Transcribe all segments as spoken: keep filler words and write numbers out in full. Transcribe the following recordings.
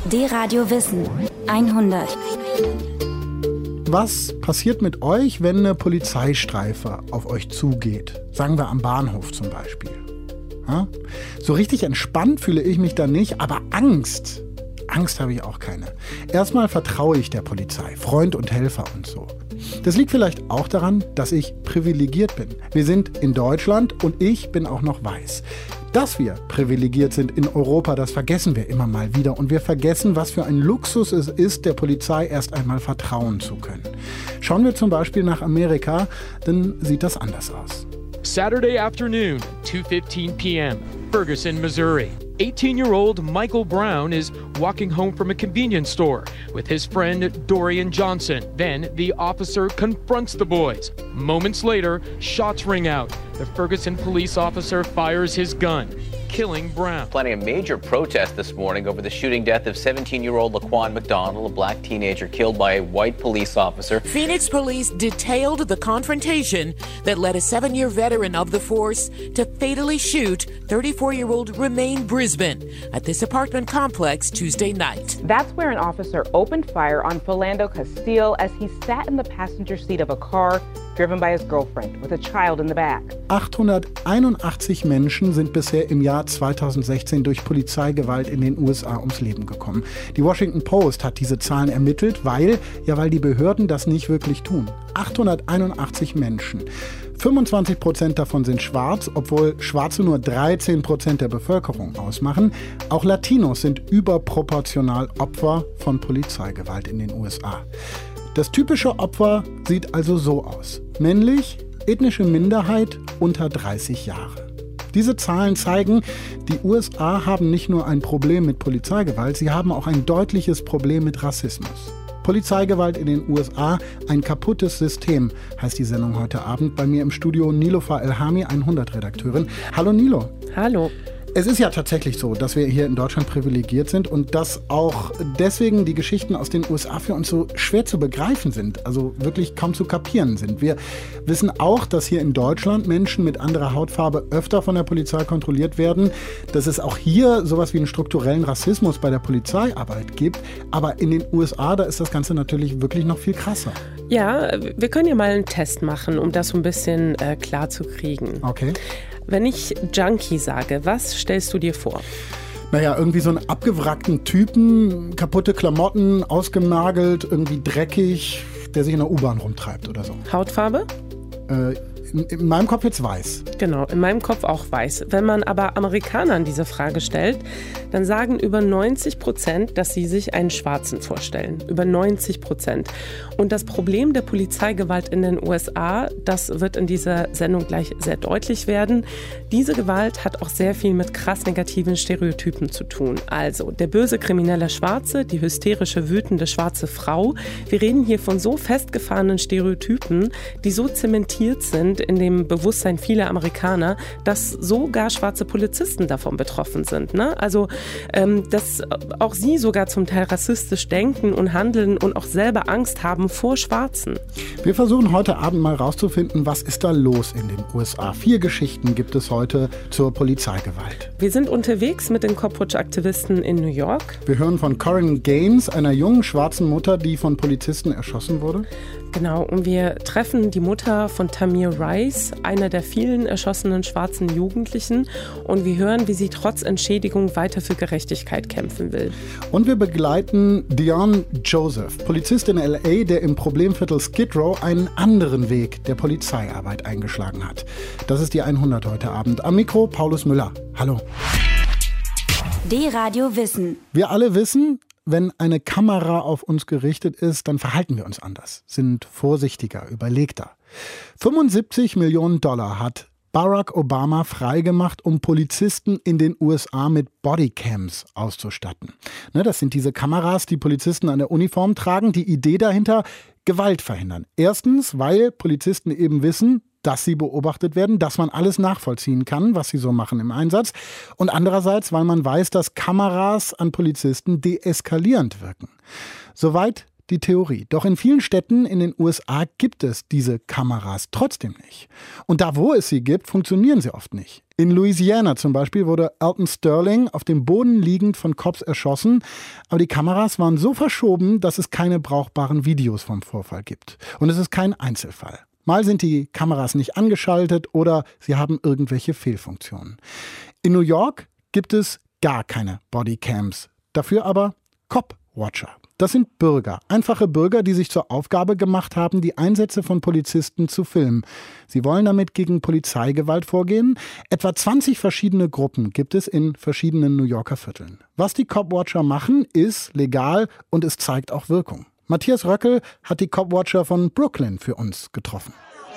D-Radio Wissen hundert. Was passiert mit euch, wenn eine Polizeistreife auf euch zugeht? Sagen wir am Bahnhof zum Beispiel. Ja? So richtig entspannt fühle ich mich da nicht, aber Angst, Angst habe ich auch keine. Erstmal vertraue ich der Polizei, Freund und Helfer und so. Das liegt vielleicht auch daran, dass ich privilegiert bin. Wir sind in Deutschland und ich bin auch noch weiß. Dass wir privilegiert sind in Europa, das vergessen wir immer mal wieder. Und wir vergessen, was für ein Luxus es ist, der Polizei erst einmal vertrauen zu können. Schauen wir zum Beispiel nach Amerika, dann sieht das anders aus. Saturday afternoon, two fifteen p.m., Ferguson, Missouri. eighteen-year-old Michael Brown is walking home from a convenience store with his friend Dorian Johnson. Then the officer confronts the boys. Moments later, shots ring out. The Ferguson police officer fires his gun, killing Brown. Planning a major protest this morning over the shooting death of seventeen-year-old Laquan McDonald, a black teenager killed by a white police officer. Phoenix police detailed the confrontation that led a seven-year veteran of the force to fatally shoot thirty-four-year-old Romaine Brisbane at this apartment complex Tuesday night. That's where an officer opened fire on Philando Castile as he sat in the passenger seat of a car driven by his girlfriend with a child in the back. achthunderteinundachtzig Menschen sind bisher im Jahr zweitausendsechzehn durch Polizeigewalt in den U S A ums Leben gekommen. Die Washington Post hat diese Zahlen ermittelt, weil, ja, weil die Behörden das nicht wirklich tun. achthunderteinundachtzig Menschen. fünfundzwanzig Prozent davon sind schwarz, obwohl Schwarze nur dreizehn Prozent der Bevölkerung ausmachen. Auch Latinos sind überproportional Opfer von Polizeigewalt in den U S A. Das typische Opfer sieht also so aus. Männlich, ethnische Minderheit, unter dreißig Jahre. Diese Zahlen zeigen, die U S A haben nicht nur ein Problem mit Polizeigewalt, sie haben auch ein deutliches Problem mit Rassismus. Polizeigewalt in den U S A, ein kaputtes System, heißt die Sendung heute Abend. Bei mir im Studio Niloufar Elhami, hundert-Redakteurin. Hallo Nilo. Hallo. Es ist ja tatsächlich so, dass wir hier in Deutschland privilegiert sind und dass auch deswegen die Geschichten aus den U S A für uns so schwer zu begreifen sind, also wirklich kaum zu kapieren sind. Wir wissen auch, dass hier in Deutschland Menschen mit anderer Hautfarbe öfter von der Polizei kontrolliert werden, dass es auch hier sowas wie einen strukturellen Rassismus bei der Polizeiarbeit gibt. Aber in den U S A, da ist das Ganze natürlich wirklich noch viel krasser. Ja, wir können ja mal einen Test machen, um das so ein bisschen äh, klar zu kriegen. Okay. Wenn ich Junkie sage, was stellst du dir vor? Naja, irgendwie so einen abgewrackten Typen, kaputte Klamotten, ausgemergelt, irgendwie dreckig, der sich in der U-Bahn rumtreibt oder so. Hautfarbe? Äh, in, in meinem Kopf jetzt weiß. Genau, in meinem Kopf auch weiß. Wenn man aber Amerikanern diese Frage stellt, dann sagen über neunzig Prozent, dass sie sich einen Schwarzen vorstellen. Über neunzig Prozent. Und das Problem der Polizeigewalt in den U S A, das wird in dieser Sendung gleich sehr deutlich werden. Diese Gewalt hat auch sehr viel mit krass negativen Stereotypen zu tun. Also der böse kriminelle Schwarze, die hysterische, wütende schwarze Frau. Wir reden hier von so festgefahrenen Stereotypen, die so zementiert sind in dem Bewusstsein vieler Amerikaner, dass sogar schwarze Polizisten davon betroffen sind. Ne? Also, ähm, dass auch sie sogar zum Teil rassistisch denken und handeln und auch selber Angst haben vor Schwarzen. Wir versuchen heute Abend mal rauszufinden, was ist da los in den U S A. Vier Geschichten gibt es heute zur Polizeigewalt. Wir sind unterwegs mit den Cop-Watch-Aktivisten in New York. Wir hören von Corinne Gaines, einer jungen schwarzen Mutter, die von Polizisten erschossen wurde. Genau, und wir treffen die Mutter von Tamir Rice, einer der vielen erschossenen schwarzen Jugendlichen. Und wir hören, wie sie trotz Entschädigung weiter für Gerechtigkeit kämpfen will. Und wir begleiten Dion Joseph, Polizist in L A, der im Problemviertel Skid Row einen anderen Weg der Polizeiarbeit eingeschlagen hat. Das ist die hundert heute Abend. Am Mikro Paulus Müller. Hallo. D-Radio Wissen. Wir alle wissen, wenn eine Kamera auf uns gerichtet ist, dann verhalten wir uns anders, sind vorsichtiger, überlegter. fünfundsiebzig Millionen Dollar hat Barack Obama freigemacht, um Polizisten in den U S A mit Bodycams auszustatten. Ne, das sind diese Kameras, die Polizisten an der Uniform tragen. Die Idee dahinter, Gewalt verhindern. Erstens, weil Polizisten eben wissen, dass sie beobachtet werden, dass man alles nachvollziehen kann, was sie so machen im Einsatz. Und andererseits, weil man weiß, dass Kameras an Polizisten deeskalierend wirken. Soweit die Theorie. Doch in vielen Städten in den U S A gibt es diese Kameras trotzdem nicht. Und da, wo es sie gibt, funktionieren sie oft nicht. In Louisiana zum Beispiel wurde Alton Sterling auf dem Boden liegend von Cops erschossen. Aber die Kameras waren so verschoben, dass es keine brauchbaren Videos vom Vorfall gibt. Und es ist kein Einzelfall. Mal sind die Kameras nicht angeschaltet oder sie haben irgendwelche Fehlfunktionen. In New York gibt es gar keine Bodycams. Dafür aber Cop-Watcher. Das sind Bürger, einfache Bürger, die sich zur Aufgabe gemacht haben, die Einsätze von Polizisten zu filmen. Sie wollen damit gegen Polizeigewalt vorgehen. Etwa zwanzig verschiedene Gruppen gibt es in verschiedenen New Yorker Vierteln. Was die Cop-Watcher machen, ist legal und es zeigt auch Wirkung. Matthias Röckel hat die Cop-Watcher von Brooklyn für uns getroffen.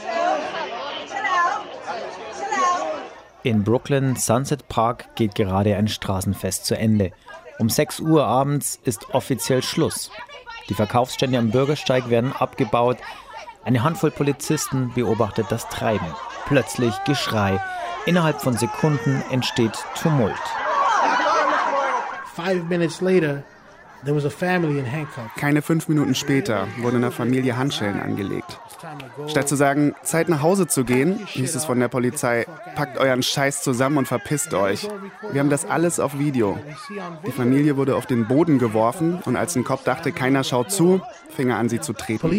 In Brooklyn Sunset Park geht gerade ein Straßenfest zu Ende. Um sechs Uhr abends ist offiziell Schluss. Die Verkaufsstände am Bürgersteig werden abgebaut. Eine Handvoll Polizisten beobachtet das Treiben. Plötzlich Geschrei. Innerhalb von Sekunden entsteht Tumult. Five minutes later, there was a family in handcuffs. Keine fünf Minuten später wurde einer Familie Handschellen angelegt. Statt zu sagen, Zeit nach Hause zu gehen, hieß es von der Polizei, packt euren Scheiß zusammen und verpisst euch. Wir haben das alles auf Video. Die Familie wurde auf den Boden geworfen und als ein Cop dachte, keiner schaut zu, fing er an, sie zu treten.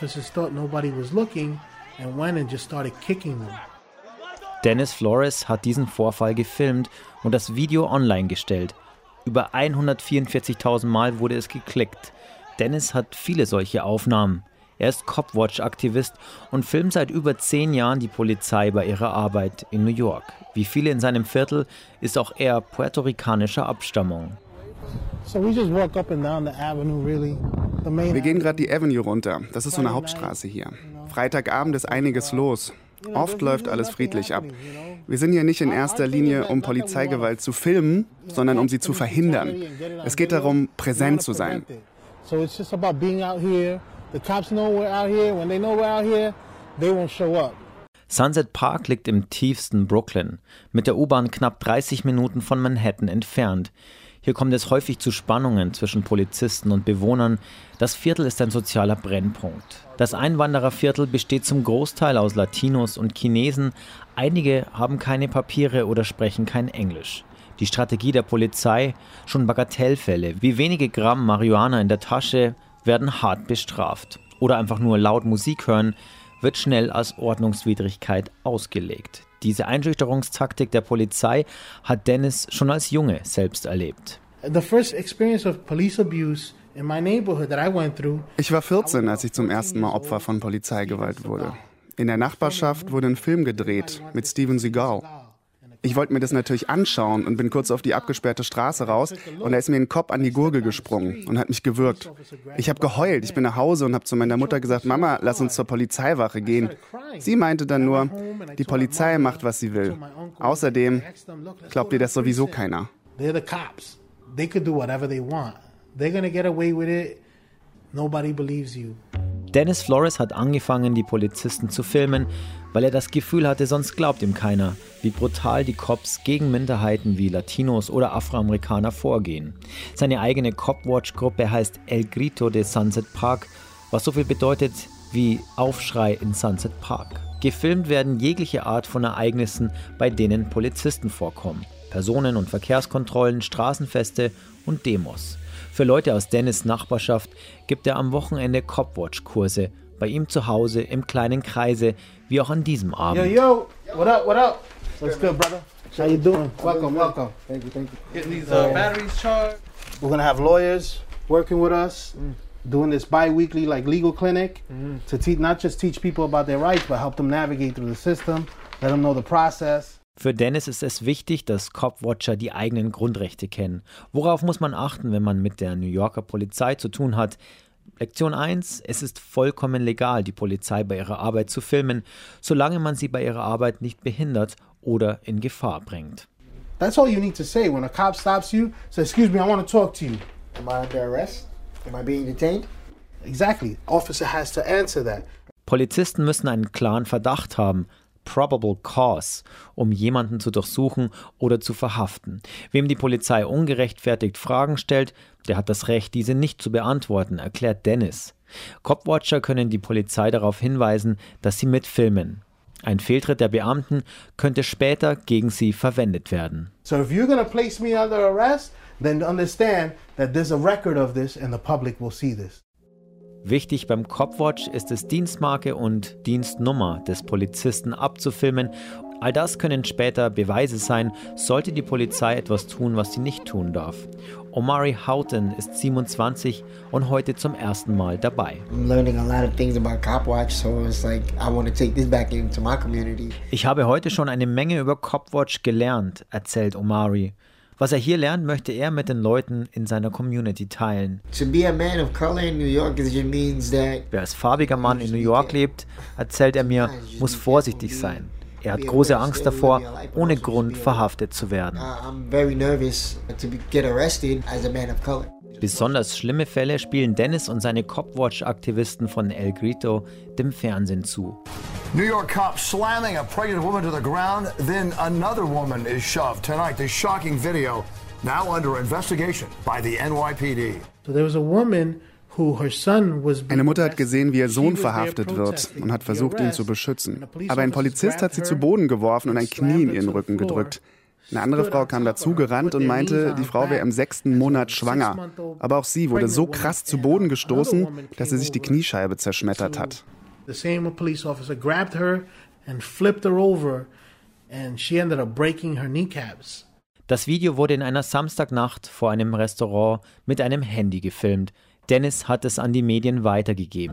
Dennis Flores hat diesen Vorfall gefilmt und das Video online gestellt. Über hundertvierundvierzigtausend Mal wurde es geklickt. Dennis hat viele solche Aufnahmen. Er ist Cop-Watch-Aktivist und filmt seit über zehn Jahren die Polizei bei ihrer Arbeit in New York. Wie viele in seinem Viertel ist auch er puerto-ricanischer Abstammung. Wir gehen gerade die Avenue runter. Das ist so eine Hauptstraße hier. Freitagabend ist einiges los. Oft läuft alles friedlich ab. Wir sind hier nicht in erster Linie, um Polizeigewalt zu filmen, sondern um sie zu verhindern. Es geht darum, präsent zu sein. Sunset Park liegt im tiefsten Brooklyn, mit der U-Bahn knapp dreißig Minuten von Manhattan entfernt. Hier kommt es häufig zu Spannungen zwischen Polizisten und Bewohnern. Das Viertel ist ein sozialer Brennpunkt. Das Einwandererviertel besteht zum Großteil aus Latinos und Chinesen. Einige haben keine Papiere oder sprechen kein Englisch. Die Strategie der Polizei: schon Bagatellfälle wie wenige Gramm Marihuana in der Tasche werden hart bestraft. Oder einfach nur laut Musik hören wird schnell als Ordnungswidrigkeit ausgelegt. Diese Einschüchterungstaktik der Polizei hat Dennis schon als Junge selbst erlebt. Ich war vierzehn, als ich zum ersten Mal Opfer von Polizeigewalt wurde. In der Nachbarschaft wurde ein Film gedreht mit Steven Seagal. Ich wollte mir das natürlich anschauen und bin kurz auf die abgesperrte Straße raus und da ist mir ein Cop an die Gurgel gesprungen und hat mich gewürgt. Ich habe geheult, ich bin nach Hause und habe zu meiner Mutter gesagt, Mama, lass uns zur Polizeiwache gehen. Sie meinte dann nur, die Polizei macht, was sie will. Außerdem glaubt dir das sowieso keiner. Dennis Flores hat angefangen, die Polizisten zu filmen, weil er das Gefühl hatte, sonst glaubt ihm keiner, wie brutal die Cops gegen Minderheiten wie Latinos oder Afroamerikaner vorgehen. Seine eigene Cop-Watch-Gruppe heißt El Grito de Sunset Park, was so viel bedeutet wie Aufschrei in Sunset Park. Gefilmt werden jegliche Art von Ereignissen, bei denen Polizisten vorkommen. Personen- und Verkehrskontrollen, Straßenfeste und Demos. Für Leute aus Dennis' Nachbarschaft gibt er am Wochenende Cop-Watch-Kurse, bei ihm zu Hause im kleinen Kreise, wie auch an diesem Abend. Yo, yo, what up, what up? What's good, brother? How you doing? Welcome, welcome. Thank you, thank you. Getting these uh, batteries charged. We're gonna have lawyers working with us, mm. doing this bi-weekly like legal clinic mm. to teach, not just teach people about their rights, but help them navigate through the system, let them know the process. Für Dennis ist es wichtig, dass Cop-Watcher die eigenen Grundrechte kennen. Worauf muss man achten, wenn man mit der New Yorker Polizei zu tun hat? Lektion eins: Es ist vollkommen legal, die Polizei bei ihrer Arbeit zu filmen, solange man sie bei ihrer Arbeit nicht behindert oder in Gefahr bringt. That's all you need to say when a cop stops you. Say, excuse me, I want to talk to you. Am I under arrest? Am I being detained? Exactly. Officer has to answer that. Polizisten müssen einen klaren Verdacht haben. Probable Cause, um jemanden zu durchsuchen oder zu verhaften. Wem die Polizei ungerechtfertigt Fragen stellt, der hat das Recht, diese nicht zu beantworten, erklärt Dennis. Copwatcher können die Polizei darauf hinweisen, dass sie mitfilmen. Ein Fehltritt der Beamten könnte später gegen sie verwendet werden. So if you're going to place me under arrest, then understand that there's a record of this and the public will see this. Wichtig beim Copwatch ist es, Dienstmarke und Dienstnummer des Polizisten abzufilmen. All das können später Beweise sein, sollte die Polizei etwas tun, was sie nicht tun darf. Omari Houghton ist siebenundzwanzig und heute zum ersten Mal dabei. Ich habe heute schon eine Menge über Copwatch gelernt, erzählt Omari. Was er hier lernt, möchte er mit den Leuten in seiner Community teilen. Wer als farbiger Mann in New York lebt, erzählt er mir, muss vorsichtig sein. Er hat große Angst davor, ohne Grund verhaftet zu werden. Besonders schlimme Fälle spielen Dennis und seine Copwatch-Aktivisten von El Grito dem Fernsehen zu. New York cops slamming a pregnant woman to the ground, then another woman is shoved. Tonight, this shocking video now under investigation by the N Y P D. So there was a woman who her son was Eine Mutter hat gesehen, wie ihr Sohn verhaftet wird und hat versucht, ihn zu beschützen. Aber ein Polizist hat sie zu Boden geworfen und ein Knie in ihren Rücken gedrückt. Eine andere Frau kam dazu gerannt und meinte, die Frau wäre im sechsten Monat schwanger. Aber auch sie wurde so krass zu Boden gestoßen, dass sie sich die Kniescheibe zerschmettert hat. The same police officer grabbed her and flipped her over and she ended up breaking her kneecaps. Das Video wurde in einer Samstagnacht vor einem Restaurant mit einem Handy gefilmt. Dennis hat es an die Medien weitergegeben.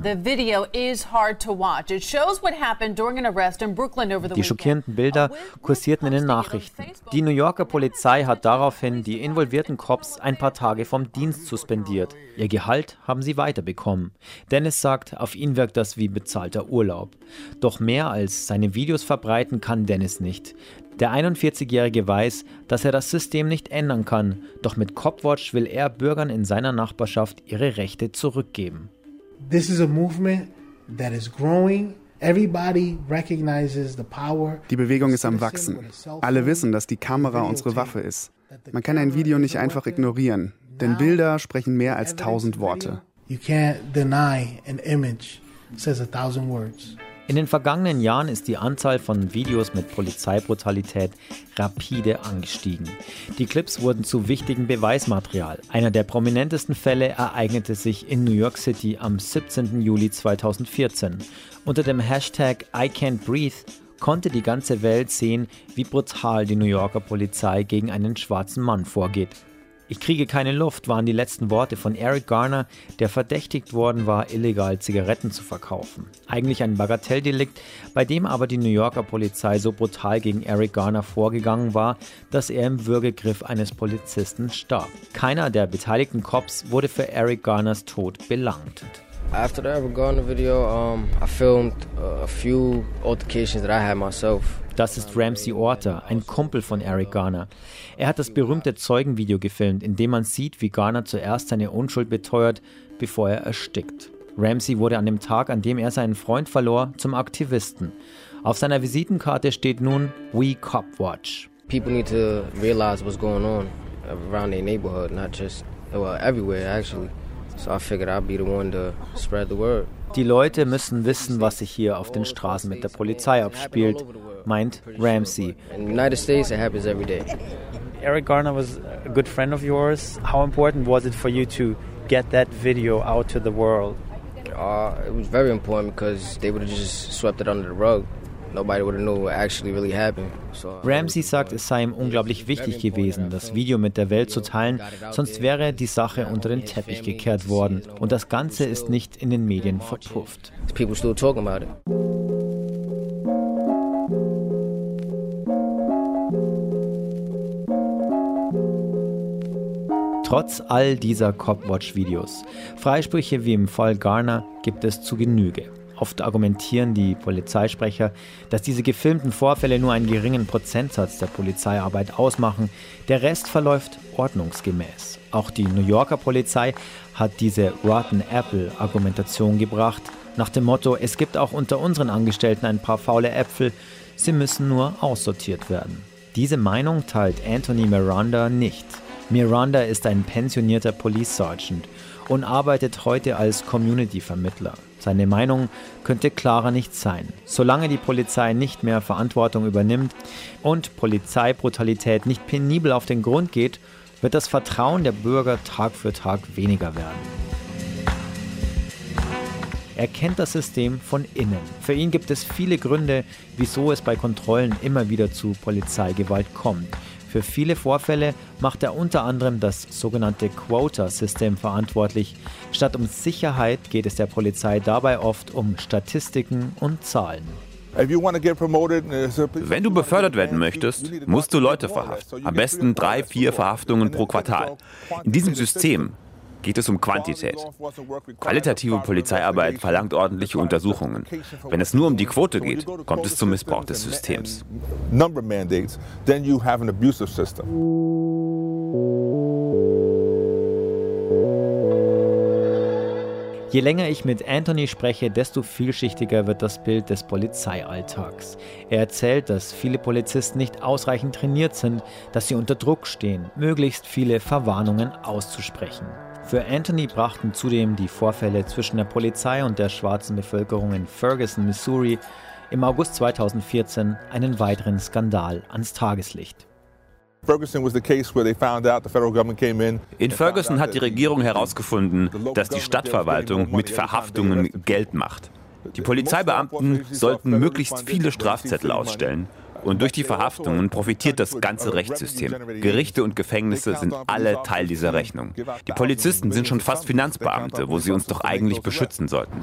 Die schockierenden Bilder kursierten in den Nachrichten. Die New Yorker Polizei hat daraufhin die involvierten Cops ein paar Tage vom Dienst suspendiert. Ihr Gehalt haben sie weiterbekommen. Dennis sagt, auf ihn wirkt das wie bezahlter Urlaub. Doch mehr als seine Videos verbreiten kann Dennis nicht. Der einundvierzigjährige weiß, dass er das System nicht ändern kann, doch mit Copwatch will er Bürgern in seiner Nachbarschaft ihre Rechte zurückgeben. This is a movement that is growing. Everybody recognizes the power. Die Bewegung ist am Wachsen. Alle wissen, dass die Kamera unsere Waffe ist. Man kann ein Video nicht einfach ignorieren, denn Bilder sprechen mehr als tausend Worte. You can't deny an image says a thousand words. In den vergangenen Jahren ist die Anzahl von Videos mit Polizeibrutalität rapide angestiegen. Die Clips wurden zu wichtigem Beweismaterial. Einer der prominentesten Fälle ereignete sich in New York City am siebzehnten Juli zweitausendvierzehn. Unter dem Hashtag I Can't Breathe konnte die ganze Welt sehen, wie brutal die New Yorker Polizei gegen einen schwarzen Mann vorgeht. Ich kriege keine Luft, waren die letzten Worte von Eric Garner, der verdächtigt worden war, illegal Zigaretten zu verkaufen. Eigentlich ein Bagatelldelikt, bei dem aber die New Yorker Polizei so brutal gegen Eric Garner vorgegangen war, dass er im Würgegriff eines Polizisten starb. Keiner der beteiligten Cops wurde für Eric Garners Tod belangt. After the Eric Garner video, um, I filmed a few altercations that I had myself. Das ist Ramsey Orta, ein Kumpel von Eric Garner. Er hat das berühmte Zeugenvideo gefilmt, in dem man sieht, wie Garner zuerst seine Unschuld beteuert, bevor er erstickt. Ramsey wurde an dem Tag, an dem er seinen Freund verlor, zum Aktivisten. Auf seiner Visitenkarte steht nun We Copwatch. People need to realize what's going on around their neighborhood, not just, well, everywhere actually. So I figured I'd be the one to spread the word. Die Leute müssen wissen, was sich hier auf den Straßen mit der Polizei abspielt, meint Ramsey. In the United States, it happens every day. Eric Garner was a good friend of yours. How important was it for you to get that video out to the world? Uh, it was very important because they would have just swept it under the rug. Nobody would have known what actually really happened. So, Ramsey sagt, es sei ihm unglaublich wichtig gewesen, das Video mit der Welt zu teilen, sonst wäre die Sache unter den Teppich gekehrt worden. Und das Ganze ist nicht in den Medien verpufft. People still talking about it. Trotz all dieser Copwatch-Videos. Freisprüche wie im Fall Garner gibt es zu Genüge. Oft argumentieren die Polizeisprecher, dass diese gefilmten Vorfälle nur einen geringen Prozentsatz der Polizeiarbeit ausmachen. Der Rest verläuft ordnungsgemäß. Auch die New Yorker Polizei hat diese Rotten Apple-Argumentation gebracht. Nach dem Motto, es gibt auch unter unseren Angestellten ein paar faule Äpfel. Sie müssen nur aussortiert werden. Diese Meinung teilt Anthony Miranda nicht. Miranda ist ein pensionierter Police Sergeant und arbeitet heute als Community-Vermittler. Seine Meinung könnte klarer nicht sein. Solange die Polizei nicht mehr Verantwortung übernimmt und Polizeibrutalität nicht penibel auf den Grund geht, wird das Vertrauen der Bürger Tag für Tag weniger werden. Er kennt das System von innen. Für ihn gibt es viele Gründe, wieso es bei Kontrollen immer wieder zu Polizeigewalt kommt. Für viele Vorfälle macht er unter anderem das sogenannte Quota-System verantwortlich. Statt um Sicherheit geht es der Polizei dabei oft um Statistiken und Zahlen. Wenn du befördert werden möchtest, musst du Leute verhaften. Am besten drei, vier Verhaftungen pro Quartal. In diesem System geht es um Quantität. Qualitative Polizeiarbeit verlangt ordentliche Untersuchungen. Wenn es nur um die Quote geht, kommt es zum Missbrauch des Systems. Je länger ich mit Anthony spreche, desto vielschichtiger wird das Bild des Polizeialltags. Er erzählt, dass viele Polizisten nicht ausreichend trainiert sind, dass sie unter Druck stehen, möglichst viele Verwarnungen auszusprechen. Für Anthony brachten zudem die Vorfälle zwischen der Polizei und der schwarzen Bevölkerung in Ferguson, Missouri, im August zweitausendvierzehn einen weiteren Skandal ans Tageslicht. In Ferguson hat die Regierung herausgefunden, dass die Stadtverwaltung mit Verhaftungen Geld macht. Die Polizeibeamten sollten möglichst viele Strafzettel ausstellen. Und durch die Verhaftungen profitiert das ganze Rechtssystem. Gerichte und Gefängnisse sind alle Teil dieser Rechnung. Die Polizisten sind schon fast Finanzbeamte, wo sie uns doch eigentlich beschützen sollten.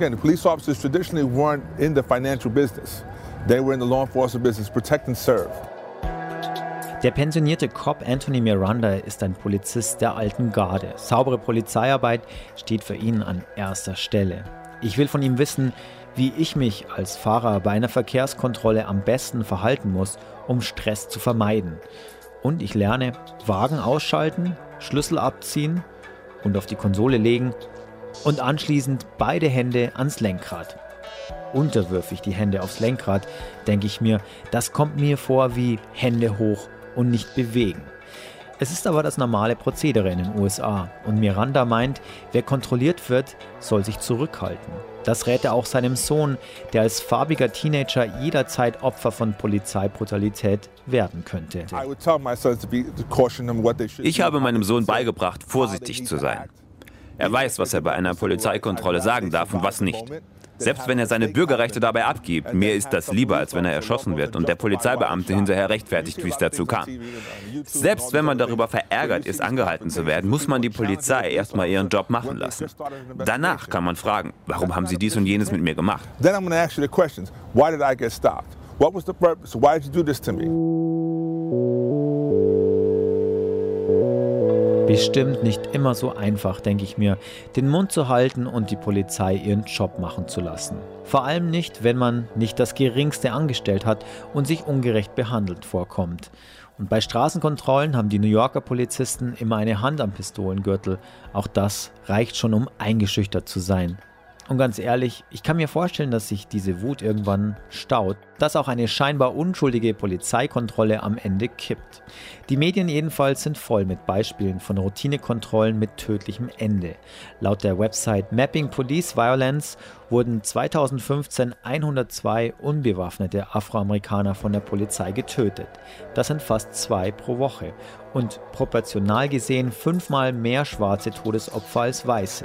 Der pensionierte Cop Anthony Miranda ist ein Polizist der alten Garde. Saubere Polizeiarbeit steht für ihn an erster Stelle. Ich will von ihm wissen, wie ich mich als Fahrer bei einer Verkehrskontrolle am besten verhalten muss, um Stress zu vermeiden. Und ich lerne, Wagen ausschalten, Schlüssel abziehen und auf die Konsole legen und anschließend beide Hände ans Lenkrad. Unterwürfig die Hände aufs Lenkrad, denke ich mir, das kommt mir vor wie Hände hoch und nicht bewegen. Es ist aber das normale Prozedere in den U S A und Miranda meint, wer kontrolliert wird, soll sich zurückhalten. Das rät er auch seinem Sohn, der als farbiger Teenager jederzeit Opfer von Polizeibrutalität werden könnte. Ich habe meinem Sohn beigebracht, vorsichtig zu sein. Er weiß, was er bei einer Polizeikontrolle sagen darf und was nicht. Selbst wenn er seine Bürgerrechte dabei abgibt, mir ist das lieber, als wenn er erschossen wird und der Polizeibeamte hinterher rechtfertigt, wie es dazu kam. Selbst wenn man darüber verärgert ist, angehalten zu werden, muss man die Polizei erstmal ihren Job machen lassen. Danach kann man fragen, warum haben sie dies und jenes mit mir gemacht? Then I'm going to ask you the questions. Why did I get stopped? What was the purpose? Why did you do this to me? Bestimmt nicht immer so einfach, denke ich mir, den Mund zu halten und die Polizei ihren Job machen zu lassen. Vor allem nicht, wenn man nicht das Geringste angestellt hat und sich ungerecht behandelt vorkommt. Und bei Straßenkontrollen haben die New Yorker Polizisten immer eine Hand am Pistolengürtel. Auch das reicht schon, um eingeschüchtert zu sein. Und ganz ehrlich, ich kann mir vorstellen, dass sich diese Wut irgendwann staut, dass auch eine scheinbar unschuldige Polizeikontrolle am Ende kippt. Die Medien jedenfalls sind voll mit Beispielen von Routinekontrollen mit tödlichem Ende. Laut der Website Mapping Police Violence wurden zweitausendfünfzehn hundertzwei unbewaffnete Afroamerikaner von der Polizei getötet. Das sind fast zwei pro Woche und proportional gesehen fünfmal mehr schwarze Todesopfer als weiße.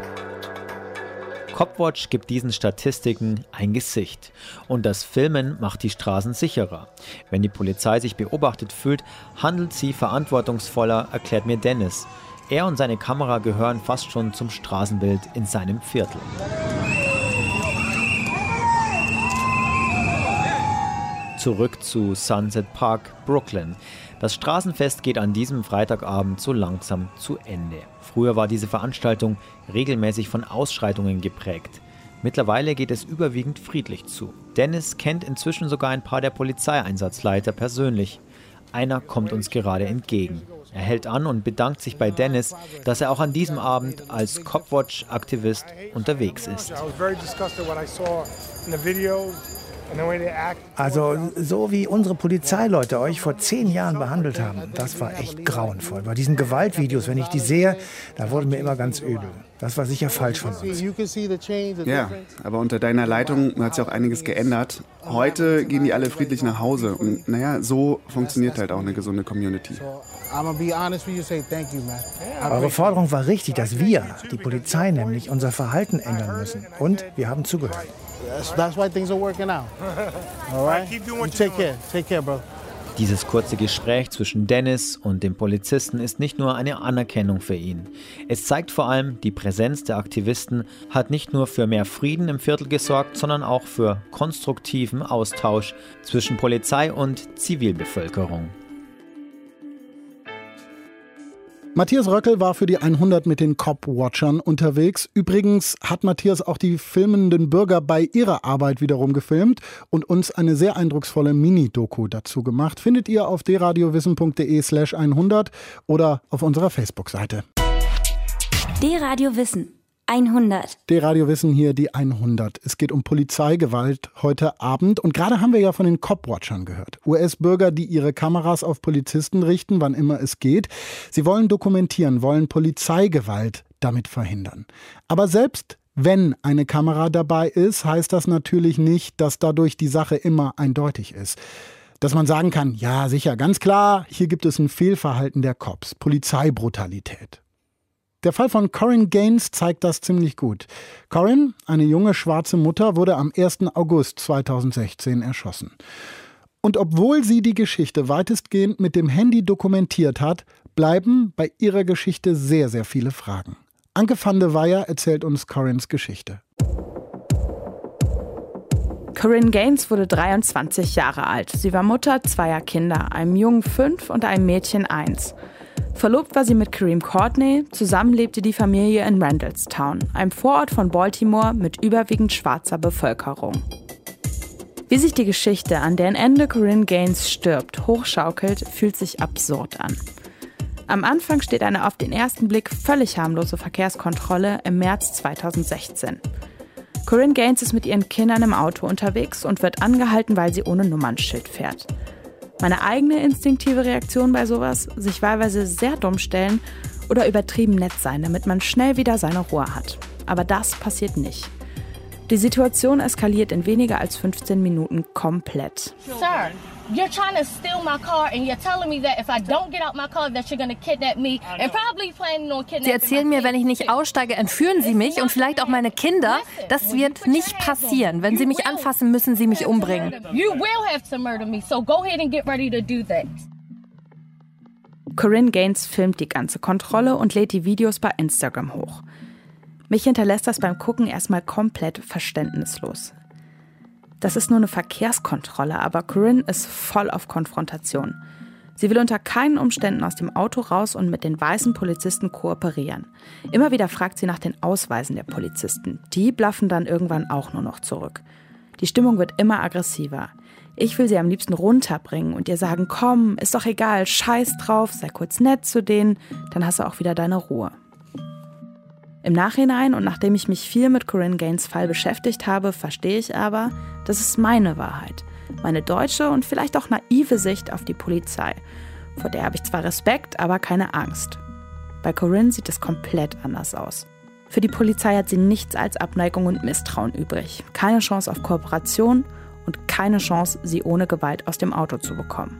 Copwatch gibt diesen Statistiken ein Gesicht und das Filmen macht die Straßen sicherer. Wenn die Polizei sich beobachtet fühlt, handelt sie verantwortungsvoller, erklärt mir Dennis. Er und seine Kamera gehören fast schon zum Straßenbild in seinem Viertel. Zurück zu Sunset Park, Brooklyn. Das Straßenfest geht an diesem Freitagabend so langsam zu Ende. Früher war diese Veranstaltung regelmäßig von Ausschreitungen geprägt. Mittlerweile geht es überwiegend friedlich zu. Dennis kennt inzwischen sogar ein paar der Polizeieinsatzleiter persönlich. Einer kommt uns gerade entgegen. Er hält an und bedankt sich bei Dennis, dass er auch an diesem Abend als Copwatch-Aktivist unterwegs ist. Also so wie unsere Polizeileute euch vor zehn Jahren behandelt haben, das war echt grauenvoll. Bei diesen Gewaltvideos, wenn ich die sehe, da wurde mir immer ganz übel. Das war sicher falsch von uns. Ja, aber unter deiner Leitung hat sich auch einiges geändert. Heute gehen die alle friedlich nach Hause. Und naja, so funktioniert halt auch eine gesunde Community. Eure Forderung war richtig, dass wir, die Polizei nämlich, unser Verhalten ändern müssen. Und wir haben zugehört. That's why things are working out. All right? You take care. Take care, bro. Dieses kurze Gespräch zwischen Dennis und dem Polizisten ist nicht nur eine Anerkennung für ihn. Es zeigt vor allem, die Präsenz der Aktivisten hat nicht nur für mehr Frieden im Viertel gesorgt, sondern auch für konstruktiven Austausch zwischen Polizei und Zivilbevölkerung. Matthias Röckel war für die hundert mit den Cop-Watchern unterwegs. Übrigens hat Matthias auch die filmenden Bürger bei ihrer Arbeit wiederum gefilmt und uns eine sehr eindrucksvolle Mini-Doku dazu gemacht. Findet ihr auf d radio wissen punkt de slash hundert oder auf unserer Facebook-Seite. D-Radio Wissen hundert. D-Radio Wissen hier, die hundert. Es geht um Polizeigewalt heute Abend. Und gerade haben wir ja von den Cop-Watchern gehört. U S-Bürger, die ihre Kameras auf Polizisten richten, wann immer es geht. Sie wollen dokumentieren, wollen Polizeigewalt damit verhindern. Aber selbst wenn eine Kamera dabei ist, heißt das natürlich nicht, dass dadurch die Sache immer eindeutig ist. Dass man sagen kann, ja sicher, ganz klar, hier gibt es ein Fehlverhalten der Cops, Polizeibrutalität. Der Fall von Corinne Gaines zeigt das ziemlich gut. Corinne, eine junge schwarze Mutter, wurde am ersten August zweitausendsechzehn erschossen. Und obwohl sie die Geschichte weitestgehend mit dem Handy dokumentiert hat, bleiben bei ihrer Geschichte sehr, sehr viele Fragen. Anke van de Weyer erzählt uns Corinnes Geschichte. Corinne Gaines wurde dreiundzwanzig Jahre alt. Sie war Mutter zweier Kinder, einem Jungen fünf und einem Mädchen eins. Verlobt war sie mit Kareem Courtney, zusammen lebte die Familie in Randallstown, einem Vorort von Baltimore mit überwiegend schwarzer Bevölkerung. Wie sich die Geschichte, an deren Ende Corinne Gaines stirbt, hochschaukelt, fühlt sich absurd an. Am Anfang steht eine auf den ersten Blick völlig harmlose Verkehrskontrolle im März zweitausendsechzehn. Corinne Gaines ist mit ihren Kindern im Auto unterwegs und wird angehalten, weil sie ohne Nummernschild fährt. Meine eigene instinktive Reaktion bei sowas, sich wahlweise sehr dumm stellen oder übertrieben nett sein, damit man schnell wieder seine Ruhe hat. Aber das passiert nicht. Die Situation eskaliert in weniger als fünfzehn Minuten komplett. Sir, you're trying to steal my car and you're telling me that if I don't get out my car that you're going to kidnap me and probably planning on kidnapping. Sie erzählen mir, wenn ich nicht aussteige, entführen Sie mich und vielleicht auch meine Kinder. Das wird nicht passieren. Wenn Sie mich anfassen, müssen Sie mich umbringen. You will have to murder me, so go ahead and get ready to do that. Corinne Gaines filmt die ganze Kontrolle und lädt die Videos bei Instagram hoch. Mich hinterlässt das beim Gucken erstmal komplett verständnislos. Das ist nur eine Verkehrskontrolle, aber Corinne ist voll auf Konfrontation. Sie will unter keinen Umständen aus dem Auto raus und mit den weißen Polizisten kooperieren. Immer wieder fragt sie nach den Ausweisen der Polizisten. Die blaffen dann irgendwann auch nur noch zurück. Die Stimmung wird immer aggressiver. Ich will sie am liebsten runterbringen und ihr sagen, komm, ist doch egal, scheiß drauf, sei kurz nett zu denen, dann hast du auch wieder deine Ruhe. Im Nachhinein und nachdem ich mich viel mit Corinne Gaines Fall beschäftigt habe, verstehe ich aber, das ist meine Wahrheit. Meine deutsche und vielleicht auch naive Sicht auf die Polizei. Vor der habe ich zwar Respekt, aber keine Angst. Bei Corinne sieht es komplett anders aus. Für die Polizei hat sie nichts als Abneigung und Misstrauen übrig. Keine Chance auf Kooperation und keine Chance, sie ohne Gewalt aus dem Auto zu bekommen.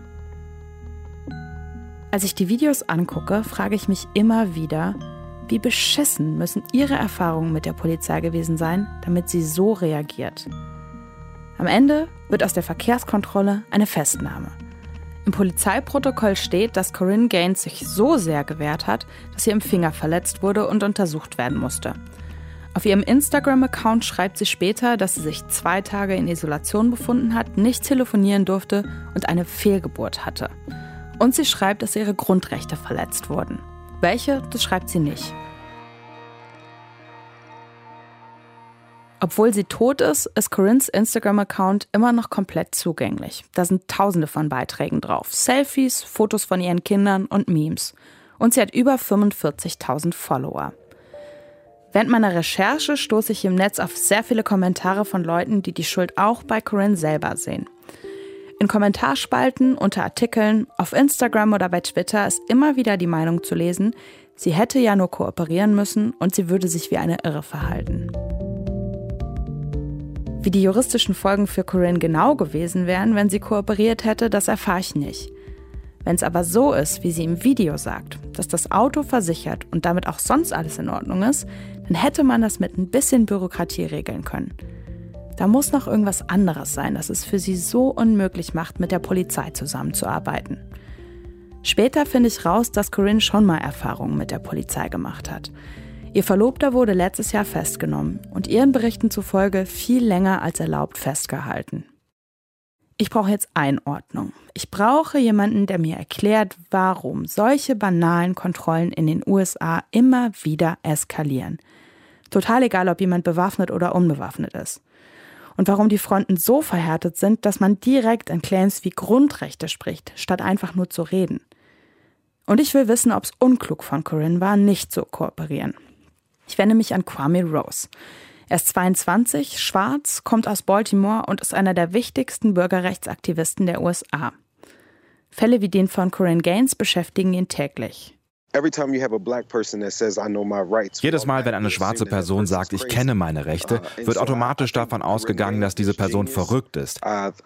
Als ich die Videos angucke, frage ich mich immer wieder, wie beschissen müssen ihre Erfahrungen mit der Polizei gewesen sein, damit sie so reagiert. Am Ende wird aus der Verkehrskontrolle eine Festnahme. Im Polizeiprotokoll steht, dass Corinne Gaines sich so sehr gewehrt hat, dass ihr im Finger verletzt wurde und untersucht werden musste. Auf ihrem Instagram-Account schreibt sie später, dass sie sich zwei Tage in Isolation befunden hat, nicht telefonieren durfte und eine Fehlgeburt hatte. Und sie schreibt, dass ihre Grundrechte verletzt wurden. Welche, das schreibt sie nicht. Obwohl sie tot ist, ist Corinnes Instagram-Account immer noch komplett zugänglich. Da sind tausende von Beiträgen drauf. Selfies, Fotos von ihren Kindern und Memes. Und sie hat über fünfundvierzigtausend Follower. Während meiner Recherche stoße ich im Netz auf sehr viele Kommentare von Leuten, die die Schuld auch bei Corinne selber sehen. In Kommentarspalten, unter Artikeln, auf Instagram oder bei Twitter ist immer wieder die Meinung zu lesen, sie hätte ja nur kooperieren müssen und sie würde sich wie eine Irre verhalten. Wie die juristischen Folgen für Corinne genau gewesen wären, wenn sie kooperiert hätte, das erfahre ich nicht. Wenn es aber so ist, wie sie im Video sagt, dass das Auto versichert und damit auch sonst alles in Ordnung ist, dann hätte man das mit ein bisschen Bürokratie regeln können. Da muss noch irgendwas anderes sein, das es für sie so unmöglich macht, mit der Polizei zusammenzuarbeiten. Später finde ich raus, dass Corinne schon mal Erfahrungen mit der Polizei gemacht hat. Ihr Verlobter wurde letztes Jahr festgenommen und ihren Berichten zufolge viel länger als erlaubt festgehalten. Ich brauche jetzt Einordnung. Ich brauche jemanden, der mir erklärt, warum solche banalen Kontrollen in den U S A immer wieder eskalieren. Total egal, ob jemand bewaffnet oder unbewaffnet ist. Und warum die Fronten so verhärtet sind, dass man direkt in Claims wie Grundrechte spricht, statt einfach nur zu reden. Und ich will wissen, ob es unklug von Corinne war, nicht zu kooperieren. Ich wende mich an Kwame Rose. Er ist zweiundzwanzig, schwarz, kommt aus Baltimore und ist einer der wichtigsten Bürgerrechtsaktivisten der U S A. Fälle wie den von Corinne Gaines beschäftigen ihn täglich. Jedes Mal, wenn eine schwarze Person sagt, ich kenne meine Rechte, wird automatisch davon ausgegangen, dass diese Person verrückt ist.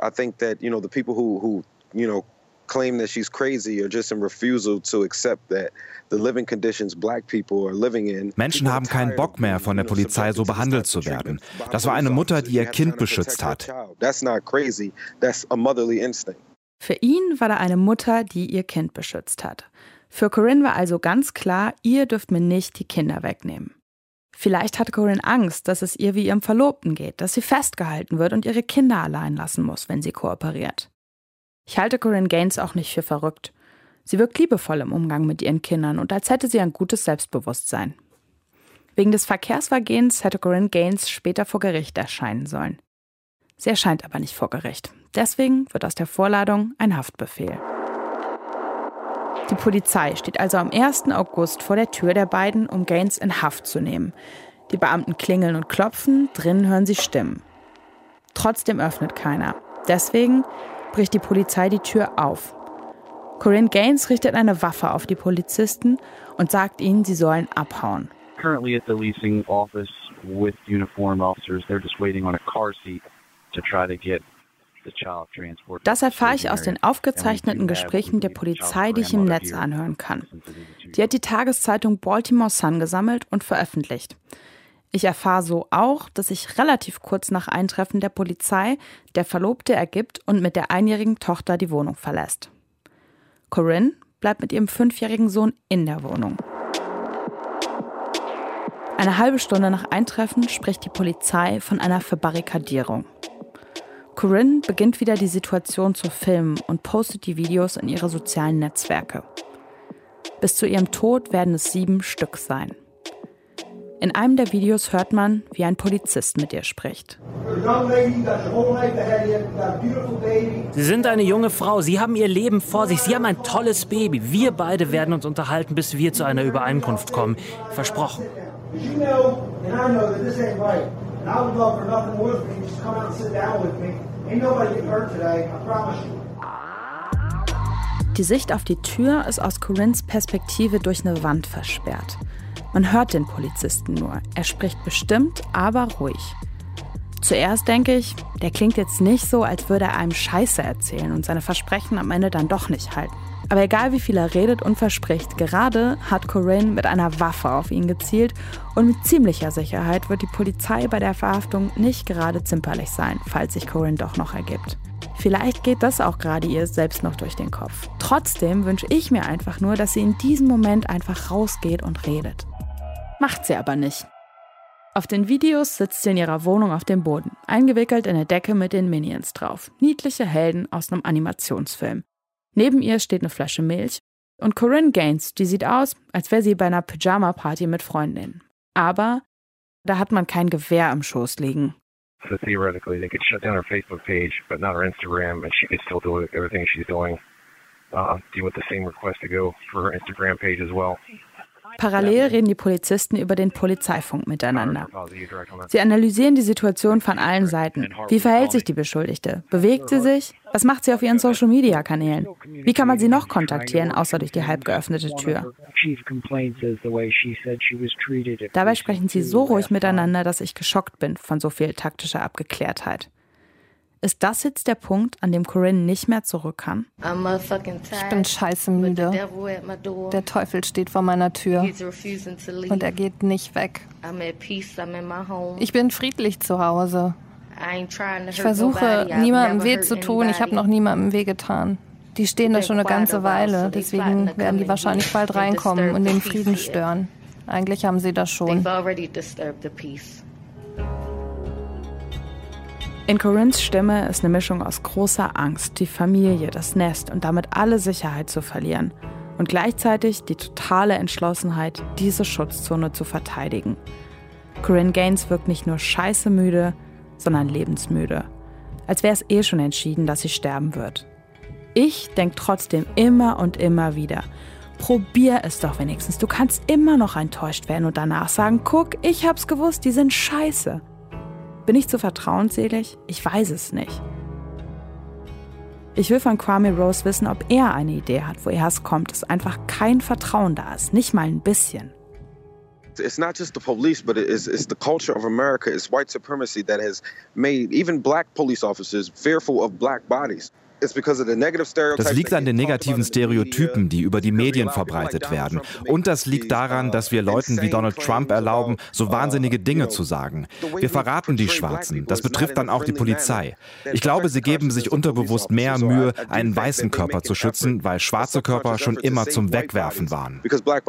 claim that she's crazy or just in refusal to accept that the living conditions black people are living in. Menschen haben keinen Bock mehr, von der Polizei so behandelt zu werden. Das war eine Mutter, die ihr Kind beschützt hat. That's not crazy. That's a motherly instinct. Für ihn war da eine Mutter, die ihr Kind beschützt hat. Für Corinne war also ganz klar, ihr dürft mir nicht die Kinder wegnehmen. Vielleicht hatte Corinne Angst, dass es ihr wie ihrem Verlobten geht, dass sie festgehalten wird und ihre Kinder allein lassen muss, wenn sie kooperiert. Ich halte Corinne Gaines auch nicht für verrückt. Sie wirkt liebevoll im Umgang mit ihren Kindern und als hätte sie ein gutes Selbstbewusstsein. Wegen des Verkehrsvergehens hätte Corinne Gaines später vor Gericht erscheinen sollen. Sie erscheint aber nicht vor Gericht. Deswegen wird aus der Vorladung ein Haftbefehl. Die Polizei steht also am ersten August vor der Tür der beiden, um Gaines in Haft zu nehmen. Die Beamten klingeln und klopfen, drinnen hören sie Stimmen. Trotzdem öffnet keiner. Deswegen bricht die Polizei die Tür auf. Corinne Gaines richtet eine Waffe auf die Polizisten und sagt ihnen, sie sollen abhauen. Currently at the leasing office with uniformed officers, they're just waiting on a car seat to try to get the child transported. Das erfahre ich aus den aufgezeichneten Gesprächen der Polizei, die ich im Netz anhören kann. Die hat die Tageszeitung Baltimore Sun gesammelt und veröffentlicht. Ich erfahre so auch, dass sich relativ kurz nach Eintreffen der Polizei der Verlobte ergibt und mit der einjährigen Tochter die Wohnung verlässt. Corinne bleibt mit ihrem fünfjährigen Sohn in der Wohnung. Eine halbe Stunde nach Eintreffen spricht die Polizei von einer Verbarrikadierung. Corinne beginnt wieder die Situation zu filmen und postet die Videos in ihre sozialen Netzwerke. Bis zu ihrem Tod werden es sieben Stück sein. In einem der Videos hört man, wie ein Polizist mit ihr spricht. Sie sind eine junge Frau, Sie haben Ihr Leben vor sich, Sie haben ein tolles Baby. Wir beide werden uns unterhalten, bis wir zu einer Übereinkunft kommen. Versprochen. Die Sicht auf die Tür ist aus Corinnes Perspektive durch eine Wand versperrt. Man hört den Polizisten nur. Er spricht bestimmt, aber ruhig. Zuerst denke ich, der klingt jetzt nicht so, als würde er einem Scheiße erzählen und seine Versprechen am Ende dann doch nicht halten. Aber egal wie viel er redet und verspricht, gerade hat Corinne mit einer Waffe auf ihn gezielt und mit ziemlicher Sicherheit wird die Polizei bei der Verhaftung nicht gerade zimperlich sein, falls sich Corinne doch noch ergibt. Vielleicht geht das auch gerade ihr selbst noch durch den Kopf. Trotzdem wünsche ich mir einfach nur, dass sie in diesem Moment einfach rausgeht und redet. Macht sie aber nicht. Auf den Videos sitzt sie in ihrer Wohnung auf dem Boden, eingewickelt in eine Decke mit den Minions drauf. Niedliche Helden aus einem Animationsfilm. Neben ihr steht eine Flasche Milch und Corinne Gaines, die sieht aus, als wäre sie bei einer Pyjama-Party mit Freundinnen. Aber da hat man kein Gewehr im Schoß liegen. So theoretically, they could shut down her Facebook page, but not her Instagram, and she could still do everything she's doing. Uh, deal with the same request to go for her Instagram page as well. Parallel reden die Polizisten über den Polizeifunk miteinander. Sie analysieren die Situation von allen Seiten. Wie verhält sich die Beschuldigte? Bewegt sie sich? Was macht sie auf ihren Social-Media-Kanälen? Wie kann man sie noch kontaktieren, außer durch die halb geöffnete Tür? Dabei sprechen sie so ruhig miteinander, dass ich geschockt bin von so viel taktischer Abgeklärtheit. Ist das jetzt der Punkt, an dem Corinne nicht mehr zurück kann? Ich bin scheiße müde. Der Teufel steht vor meiner Tür und er geht nicht weg. Ich bin friedlich zu Hause. Ich versuche, niemandem weh zu tun. Ich habe noch niemandem weh getan. Die stehen da schon eine ganze Weile, deswegen werden die wahrscheinlich bald reinkommen und den Frieden stören. Eigentlich haben sie das schon. In Corinnes Stimme ist eine Mischung aus großer Angst, die Familie, das Nest und damit alle Sicherheit zu verlieren. Und gleichzeitig die totale Entschlossenheit, diese Schutzzone zu verteidigen. Corinne Gaines wirkt nicht nur scheiße müde, sondern lebensmüde. Als wäre es eh schon entschieden, dass sie sterben wird. Ich denke trotzdem immer und immer wieder, probier es doch wenigstens. Du kannst immer noch enttäuscht werden und danach sagen, guck, ich hab's gewusst, die sind scheiße. Bin ich zu vertrauensselig? Ich weiß es nicht. Ich will von Kwame Rose wissen, ob er eine Idee hat, woher es kommt, dass einfach kein Vertrauen da ist, nicht mal ein bisschen. It's not just the police, but it's, it's the culture of America. It's white supremacy that has made even black police officers fearful of black bodies. Das liegt an den negativen Stereotypen, die über die Medien verbreitet werden. Und das liegt daran, dass wir Leuten wie Donald Trump erlauben, so wahnsinnige Dinge zu sagen. Wir verraten die Schwarzen. Das betrifft dann auch die Polizei. Ich glaube, sie geben sich unterbewusst mehr Mühe, einen weißen Körper zu schützen, weil schwarze Körper schon immer zum Wegwerfen waren.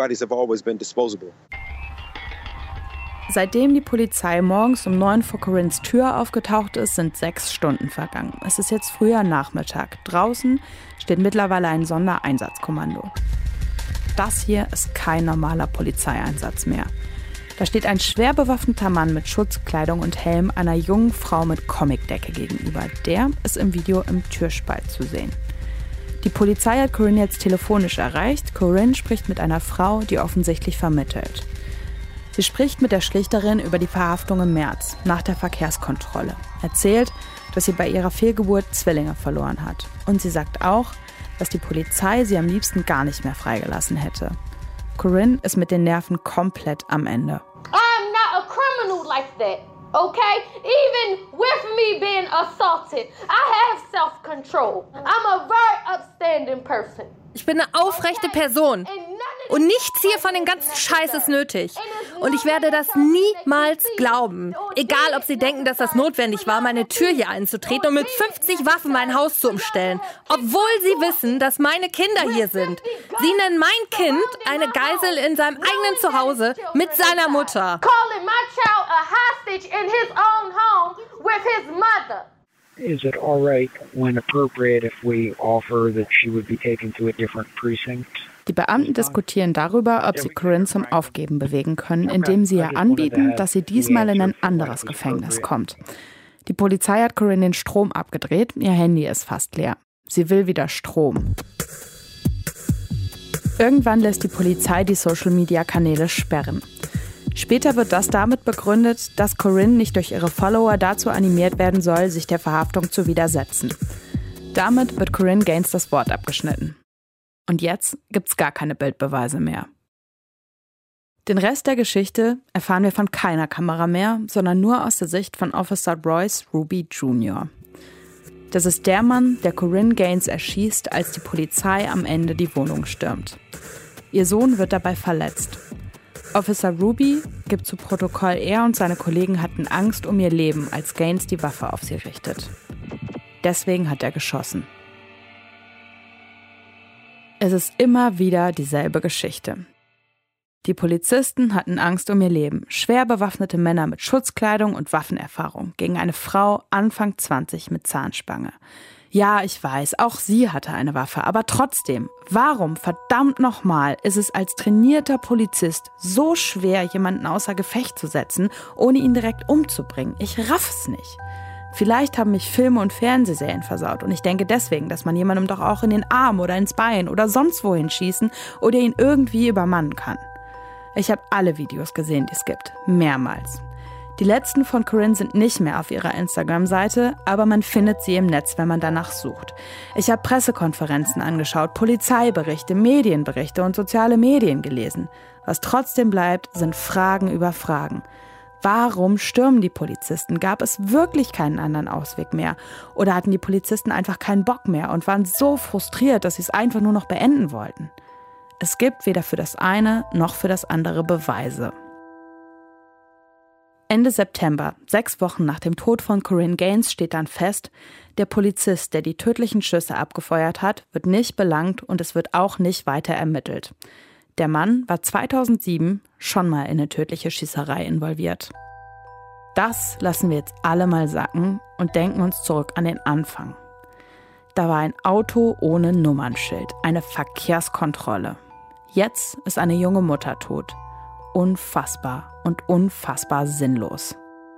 Seitdem die Polizei morgens um neun vor Corinnes Tür aufgetaucht ist, sind sechs Stunden vergangen. Es ist jetzt früher Nachmittag. Draußen steht mittlerweile ein Sondereinsatzkommando. Das hier ist kein normaler Polizeieinsatz mehr. Da steht ein schwer bewaffneter Mann mit Schutzkleidung und Helm einer jungen Frau mit Comicdecke gegenüber. Der ist im Video im Türspalt zu sehen. Die Polizei hat Corinne jetzt telefonisch erreicht. Corinne spricht mit einer Frau, die offensichtlich vermittelt. Sie spricht mit der Schlichterin über die Verhaftung im März, nach der Verkehrskontrolle. Erzählt, dass sie bei ihrer Fehlgeburt Zwillinge verloren hat. Und sie sagt auch, dass die Polizei sie am liebsten gar nicht mehr freigelassen hätte. Corinne ist mit den Nerven komplett am Ende. I'm not a criminal like that, okay? Even with me being assaulted, I have self-control. I'm a very upstanding person. Ich bin eine aufrechte Person. Und nichts hier von dem ganzen Scheiß ist nötig. Und ich werde das niemals glauben. Egal, ob Sie denken, dass das notwendig war, meine Tür hier einzutreten und mit fünfzig Waffen mein Haus zu umstellen. Obwohl Sie wissen, dass meine Kinder hier sind. Sie nennen mein Kind eine Geisel in seinem eigenen Zuhause mit seiner Mutter. Calling my child a hostage in his own home with his mother. Is it all right when appropriate if we offer that she would be taken to a different precinct? Die Beamten diskutieren darüber, ob sie Corinne zum Aufgeben bewegen können, indem sie ihr anbieten, dass sie diesmal in ein anderes Gefängnis kommt. Die Polizei hat Corinne den Strom abgedreht, ihr Handy ist fast leer. Sie will wieder Strom. Irgendwann lässt die Polizei die Social-Media-Kanäle sperren. Später wird das damit begründet, dass Corinne nicht durch ihre Follower dazu animiert werden soll, sich der Verhaftung zu widersetzen. Damit wird Corinne Gaines das Wort abgeschnitten. Und jetzt gibt's gar keine Bildbeweise mehr. Den Rest der Geschichte erfahren wir von keiner Kamera mehr, sondern nur aus der Sicht von Officer Royce Ruby Junior Das ist der Mann, der Corinne Gaines erschießt, als die Polizei am Ende die Wohnung stürmt. Ihr Sohn wird dabei verletzt. Officer Ruby gibt zu Protokoll, er und seine Kollegen hatten Angst um ihr Leben, als Gaines die Waffe auf sie richtet. Deswegen hat er geschossen. Es ist immer wieder dieselbe Geschichte. Die Polizisten hatten Angst um ihr Leben. Schwer bewaffnete Männer mit Schutzkleidung und Waffenerfahrung gegen eine Frau Anfang zwanzig mit Zahnspange. Ja, ich weiß, auch sie hatte eine Waffe, aber trotzdem, warum, verdammt nochmal, ist es als trainierter Polizist so schwer, jemanden außer Gefecht zu setzen, ohne ihn direkt umzubringen? Ich raff's nicht. Vielleicht haben mich Filme und Fernsehserien versaut und ich denke deswegen, dass man jemandem doch auch in den Arm oder ins Bein oder sonst wohin schießen oder ihn irgendwie übermannen kann. Ich habe alle Videos gesehen, die es gibt. Mehrmals. Die letzten von Corinne sind nicht mehr auf ihrer Instagram-Seite, aber man findet sie im Netz, wenn man danach sucht. Ich habe Pressekonferenzen angeschaut, Polizeiberichte, Medienberichte und soziale Medien gelesen. Was trotzdem bleibt, sind Fragen über Fragen. Warum stürmen die Polizisten? Gab es wirklich keinen anderen Ausweg mehr? Oder hatten die Polizisten einfach keinen Bock mehr und waren so frustriert, dass sie es einfach nur noch beenden wollten? Es gibt weder für das eine noch für das andere Beweise. Ende September, sechs Wochen nach dem Tod von Corinne Gaines, steht dann fest, der Polizist, der die tödlichen Schüsse abgefeuert hat, wird nicht belangt und es wird auch nicht weiter ermittelt. Der Mann war zweitausendsieben schon mal in eine tödliche Schießerei involviert. Das lassen wir jetzt alle mal sacken und denken uns zurück an den Anfang. Da war ein Auto ohne Nummernschild, eine Verkehrskontrolle. Jetzt ist eine junge Mutter tot. Unfassbar und unfassbar sinnlos.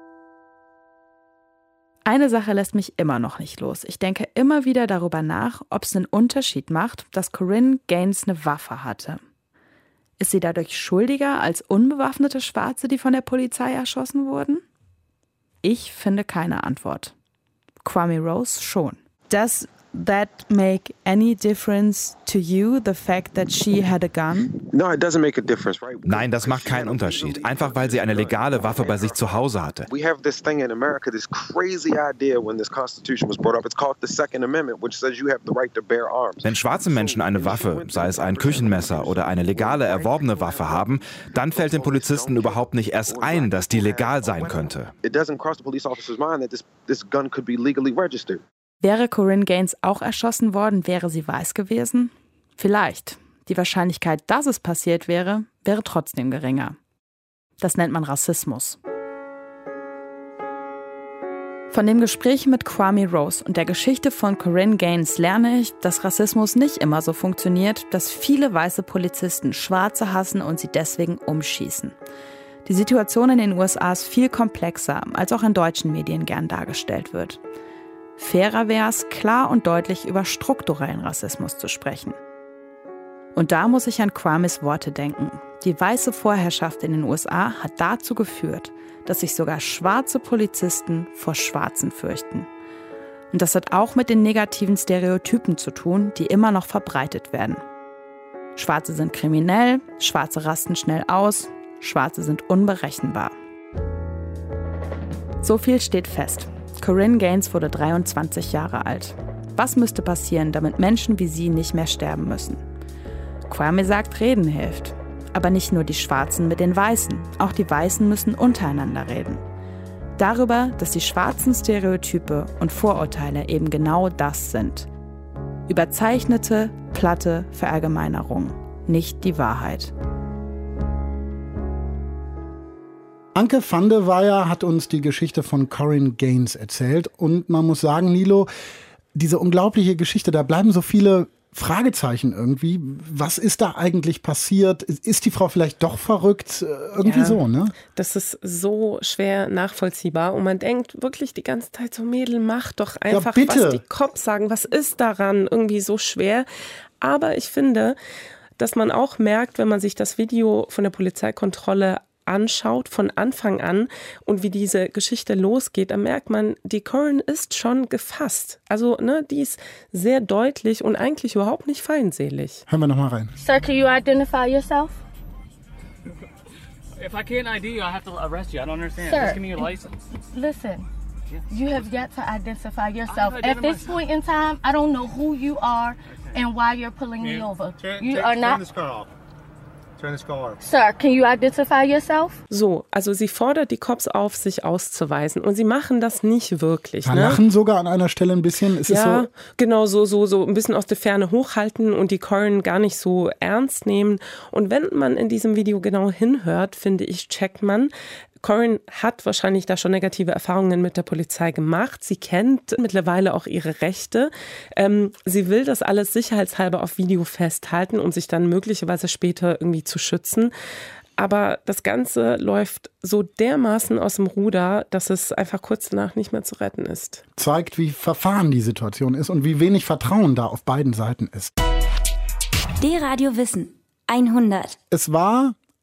Eine Sache lässt mich immer noch nicht los. Ich denke immer wieder darüber nach, ob es einen Unterschied macht, dass Corinne Gaines eine Waffe hatte. Ist sie dadurch schuldiger als unbewaffnete Schwarze, die von der Polizei erschossen wurden? Ich finde keine Antwort. Kwame Rose schon. Does that make any difference to you, the fact that she had a gun? No, it doesn't make a difference, right? Nein, das macht keinen Unterschied. Einfach weil sie eine legale Waffe bei sich zu Hause hatte. We have this thing in America, this crazy idea when this Constitution was brought up. It's called the Second Amendment, which says you have the right to bear arms. Wenn schwarze Menschen eine Waffe, sei es ein Küchenmesser oder eine legale erworbene Waffe haben, dann fällt den Polizisten überhaupt nicht erst ein, dass die legal sein könnte. It doesn't cross the police officer's mind that this this gun could be legally registered. Wäre Corinne Gaines auch erschossen worden, wäre sie weiß gewesen? Vielleicht. Die Wahrscheinlichkeit, dass es passiert wäre, wäre trotzdem geringer. Das nennt man Rassismus. Von dem Gespräch mit Kwame Rose und der Geschichte von Corinne Gaines lerne ich, dass Rassismus nicht immer so funktioniert, dass viele weiße Polizisten Schwarze hassen und sie deswegen umschießen. Die Situation in den U S A ist viel komplexer, als auch in deutschen Medien gern dargestellt wird. Fairer wäre es, klar und deutlich über strukturellen Rassismus zu sprechen. Und da muss ich an Kwames Worte denken. Die weiße Vorherrschaft in den U S A hat dazu geführt, dass sich sogar schwarze Polizisten vor Schwarzen fürchten. Und das hat auch mit den negativen Stereotypen zu tun, die immer noch verbreitet werden. Schwarze sind kriminell, Schwarze rasten schnell aus, Schwarze sind unberechenbar. So viel steht fest. Corinne Gaines wurde dreiundzwanzig Jahre alt. Was müsste passieren, damit Menschen wie sie nicht mehr sterben müssen? Kwame sagt, Reden hilft. Aber nicht nur die Schwarzen mit den Weißen, auch die Weißen müssen untereinander reden. Darüber, dass die schwarzen Stereotype und Vorurteile eben genau das sind. Überzeichnete, platte Verallgemeinerungen, nicht die Wahrheit. Anke van de Weyer hat uns die Geschichte von Corinne Gaines erzählt. Und man muss sagen, Nilo, diese unglaubliche Geschichte, da bleiben so viele Fragezeichen irgendwie. Was ist da eigentlich passiert? Ist die Frau vielleicht doch verrückt? Irgendwie ja, so, ne? Das ist so schwer nachvollziehbar. Und man denkt wirklich die ganze Zeit so, Mädel, mach doch einfach, ja, was die Cops sagen. Was ist daran irgendwie so schwer? Aber ich finde, dass man auch merkt, wenn man sich das Video von der Polizeikontrolle anschaut von Anfang an und wie diese Geschichte losgeht, dann merkt man, die Corinne ist schon gefasst. Also, ne, die ist sehr deutlich und eigentlich überhaupt nicht feindselig. Hören wir noch mal rein. Sir, can you identify yourself? If I can't I D you, I have to arrest you. I don't understand. Sir, Just give me your license. Listen, you have yet to identify yourself. At this point in time, I don't know who you are and why you're pulling me over. You are not. Sir, can you identify yourself? So, also sie fordert die Cops auf, sich auszuweisen. Und sie machen das nicht wirklich. Ja, ne? Lachen sogar an einer Stelle ein bisschen. Ist ja, es so? Genau, so, so, so ein bisschen aus der Ferne hochhalten und die Corinne gar nicht so ernst nehmen. Und wenn man in diesem Video genau hinhört, finde ich, checkt man, Corinne hat wahrscheinlich da schon negative Erfahrungen mit der Polizei gemacht. Sie kennt mittlerweile auch ihre Rechte. Ähm, sie will das alles sicherheitshalber auf Video festhalten, um sich dann möglicherweise später irgendwie zu schützen. Aber das Ganze läuft so dermaßen aus dem Ruder, dass es einfach kurz danach nicht mehr zu retten ist. Zeigt, wie verfahren die Situation ist und wie wenig Vertrauen da auf beiden Seiten ist. D-Radio Wissen hundert. Es war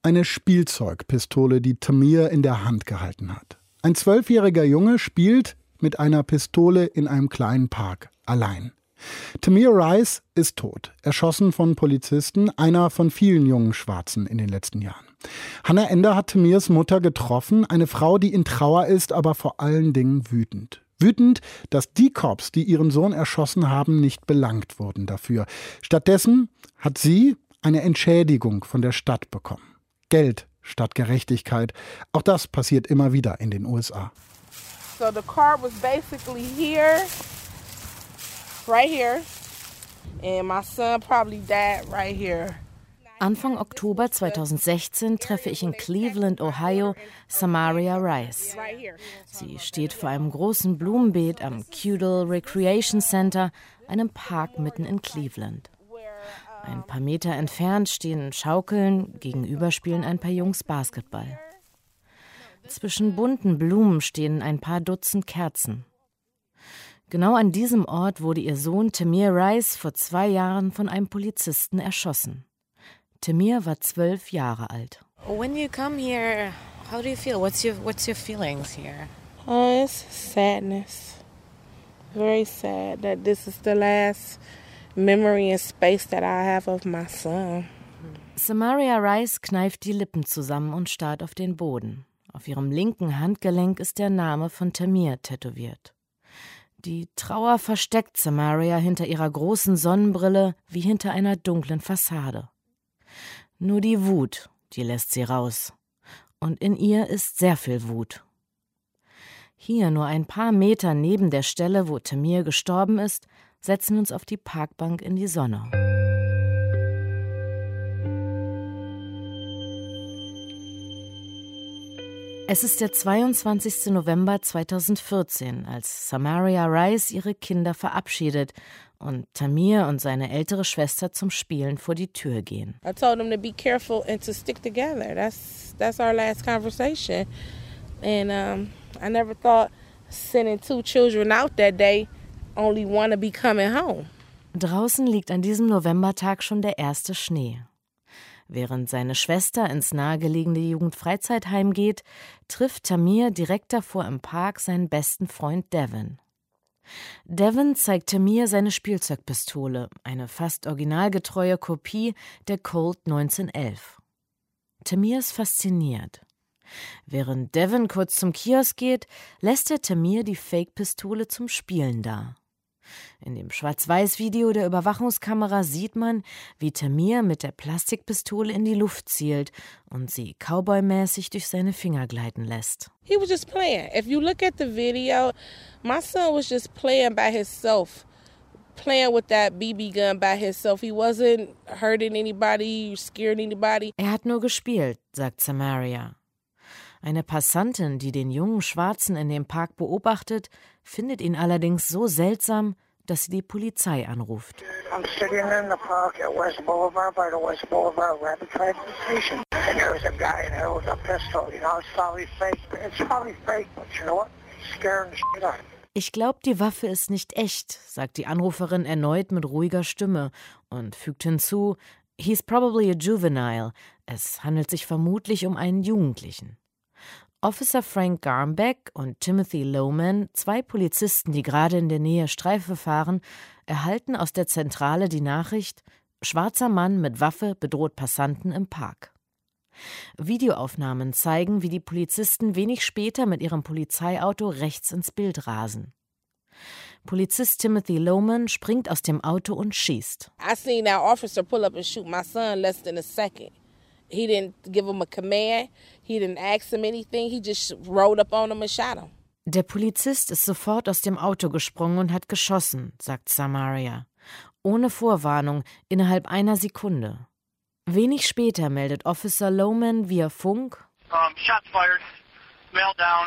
Eine Spielzeugpistole, die Tamir in der Hand gehalten hat. Ein zwölfjähriger Junge spielt mit einer Pistole in einem kleinen Park allein. Tamir Rice ist tot, erschossen von Polizisten, einer von vielen jungen Schwarzen in den letzten Jahren. Hannah Ender hat Tamirs Mutter getroffen, eine Frau, die in Trauer ist, aber vor allen Dingen wütend. Wütend, dass die Cops, die ihren Sohn erschossen haben, nicht belangt wurden dafür. Stattdessen hat sie eine Entschädigung von der Stadt bekommen. Geld statt Gerechtigkeit. Auch das passiert immer wieder in den U S A. So the car was basically here, right here, and my son probably died right here. Anfang Oktober zweitausendsechzehn treffe ich in Cleveland, Ohio, Samaria Rice. Sie steht vor einem großen Blumenbeet am Cudell Recreation Center, einem Park mitten in Cleveland. Ein paar Meter entfernt stehen Schaukeln, gegenüber spielen ein paar Jungs Basketball. Zwischen bunten Blumen stehen ein paar Dutzend Kerzen. Genau an diesem Ort wurde ihr Sohn Tamir Rice vor zwei Jahren von einem Polizisten erschossen. Tamir war zwölf Jahre alt. When you come here, how do you feel? What's your what's your feelings here? Oh, it's sadness. Very sad that this is the last memory and space that I have of my son. Samaria Rice kneift die Lippen zusammen und starrt auf den Boden. Auf ihrem linken Handgelenk ist der Name von Tamir tätowiert. Die Trauer versteckt Samaria hinter ihrer großen Sonnenbrille wie hinter einer dunklen Fassade. Nur die Wut, die lässt sie raus. Und in ihr ist sehr viel Wut. Hier, nur ein paar Meter neben der Stelle, wo Tamir gestorben ist, setzen wir uns auf die Parkbank in die Sonne. Es ist der zweiundzwanzigster November zweitausendvierzehn, als Samaria Rice ihre Kinder verabschiedet und Tamir und seine ältere Schwester zum Spielen vor die Tür gehen. I told them to be careful and to stick together. That's that's our last conversation. And um, I never thought sending two children out that day, only one to be coming home. Draußen liegt an diesem Novembertag schon der erste Schnee. Während seine Schwester ins nahegelegene Jugendfreizeitheim geht, trifft Tamir direkt davor im Park seinen besten Freund Devin. Devin zeigt Tamir seine Spielzeugpistole, eine fast originalgetreue Kopie der Colt neunzehnhundertelf. Tamir ist fasziniert. Während Devin kurz zum Kiosk geht, lässt er Tamir die Fake-Pistole zum Spielen da. In dem Schwarz-Weiß-Video der Überwachungskamera sieht man, wie Tamir mit der Plastikpistole in die Luft zielt und sie cowboymäßig durch seine Finger gleiten lässt. He was just playing. If you look at the video, my son was just playing by himself, playing with that B B gun by himself. He wasn't hurting anybody, scaring anybody. Er hat nur gespielt, sagt Samaria. Eine Passantin, die den jungen Schwarzen in dem Park beobachtet, findet ihn allerdings so seltsam, dass sie die Polizei anruft. I'm sitting in the park at West Boulevard by the West Boulevard Rapid Transit Station, and there was a guy in there with a pistol. You know, it's probably fake. It's probably fake, but you know what? It's scaring the shit out of me. Ich glaube, die Waffe ist nicht echt, sagt die Anruferin erneut mit ruhiger Stimme und fügt hinzu, he's probably a juvenile. Es handelt sich vermutlich um einen Jugendlichen. Officer Frank Garmbeck und Timothy Lohman, zwei Polizisten, die gerade in der Nähe Streife fahren, erhalten aus der Zentrale die Nachricht, schwarzer Mann mit Waffe bedroht Passanten im Park. Videoaufnahmen zeigen, wie die Polizisten wenig später mit ihrem Polizeiauto rechts ins Bild rasen. Polizist Timothy Lohman springt aus dem Auto und schießt. I seen that officer pull up and shoot my son less than a second. He didn't give him a command. He didn't ask him anything. He just rode up on him and shot him. Der Polizist ist sofort aus dem Auto gesprungen und hat geschossen, sagt Samaria. Ohne Vorwarnung, innerhalb einer Sekunde. Wenig später meldet Officer Lohman via Funk: Um, shots fired. Male down.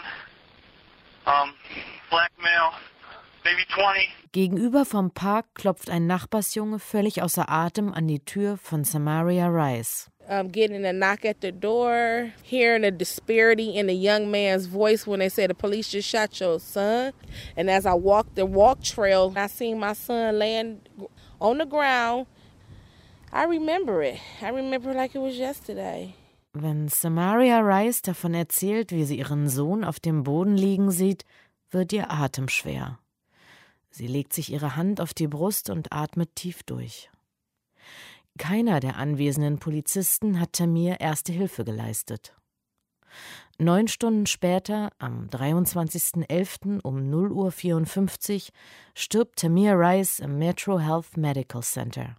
Um, black male. Maybe twenty. Gegenüber vom Park klopft ein Nachbarsjunge völlig außer Atem an die Tür von Samaria Rice. Um, getting a knock at the door, hearing the disparity in the young man's voice when they said the police just shot your son. And as I walked the walk trail, I seen my son laying on the ground. I remember it. I remember it like it was yesterday. Wenn Samaria Rice davon erzählt, wie sie ihren Sohn auf dem Boden liegen sieht, wird ihr Atem schwer. Sie legt sich ihre Hand auf die Brust und atmet tief durch. Keiner der anwesenden Polizisten hat Tamir erste Hilfe geleistet. Neun Stunden später, am dreiundzwanzigsten elften um null Uhr vierundfünfzig, stirbt Tamir Rice im Metro Health Medical Center.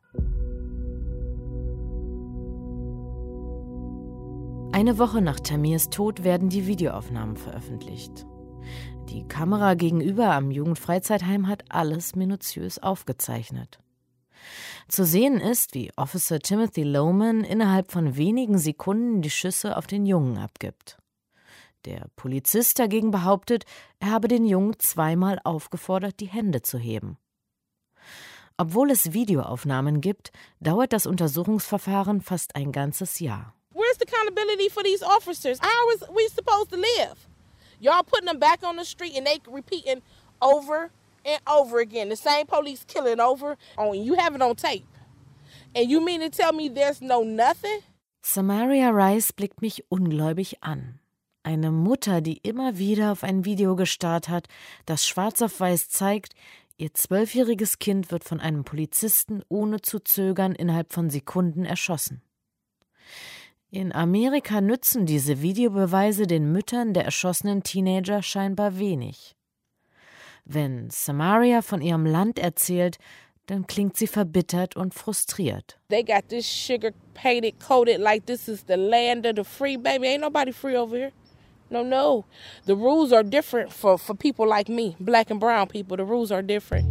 Eine Woche nach Tamirs Tod werden die Videoaufnahmen veröffentlicht. Die Kamera gegenüber am Jugendfreizeitheim hat alles minutiös aufgezeichnet. Zu sehen ist, wie Officer Timothy Lohman innerhalb von wenigen Sekunden die Schüsse auf den Jungen abgibt. Der Polizist dagegen behauptet, er habe den Jungen zweimal aufgefordert, die Hände zu heben. Obwohl es Videoaufnahmen gibt, dauert das Untersuchungsverfahren fast ein ganzes Jahr. Where's the accountability for these officers? How is we supposed to live? Y'all putting them back on the street and they repeating over and over again. The same police killing over. Oh, and you have it on tape. And you mean to tell me there's no nothing? Samaria Rice blickt mich ungläubig an. Eine Mutter, die immer wieder auf ein Video gestarrt hat, das schwarz auf weiß zeigt, ihr zwölfjähriges Kind wird von einem Polizisten ohne zu zögern innerhalb von Sekunden erschossen. In Amerika nützen diese Videobeweise den Müttern der erschossenen Teenager scheinbar wenig. Wenn Samaria von ihrem Land erzählt, dann klingt sie verbittert und frustriert. They got this sugar painted, coated like this is the land of the free, baby. Ain't nobody free over here. No, no. The rules are different for, for people like me, black and brown people. The rules are different.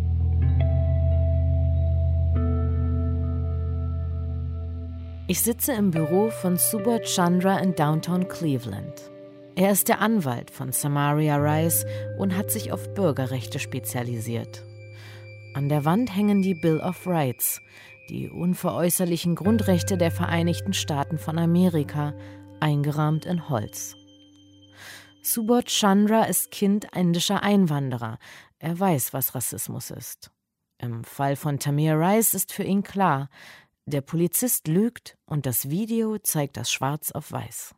Ich sitze im Büro von Subodh Chandra in Downtown Cleveland. Er ist der Anwalt von Samaria Rice und hat sich auf Bürgerrechte spezialisiert. An der Wand hängen die Bill of Rights, die unveräußerlichen Grundrechte der Vereinigten Staaten von Amerika, eingerahmt in Holz. Subodh Chandra ist Kind indischer Einwanderer. Er weiß, was Rassismus ist. Im Fall von Tamir Rice ist für ihn klar, der Polizist lügt und das Video zeigt das schwarz auf weiß.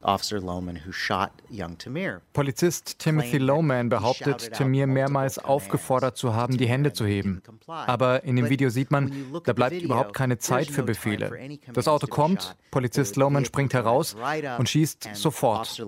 Polizist Timothy Lohman behauptet, Tamir mehrmals aufgefordert zu haben, die Hände zu heben. Aber in dem Video sieht man, da bleibt überhaupt keine Zeit für Befehle. Das Auto kommt, Polizist Lohman springt heraus und schießt sofort.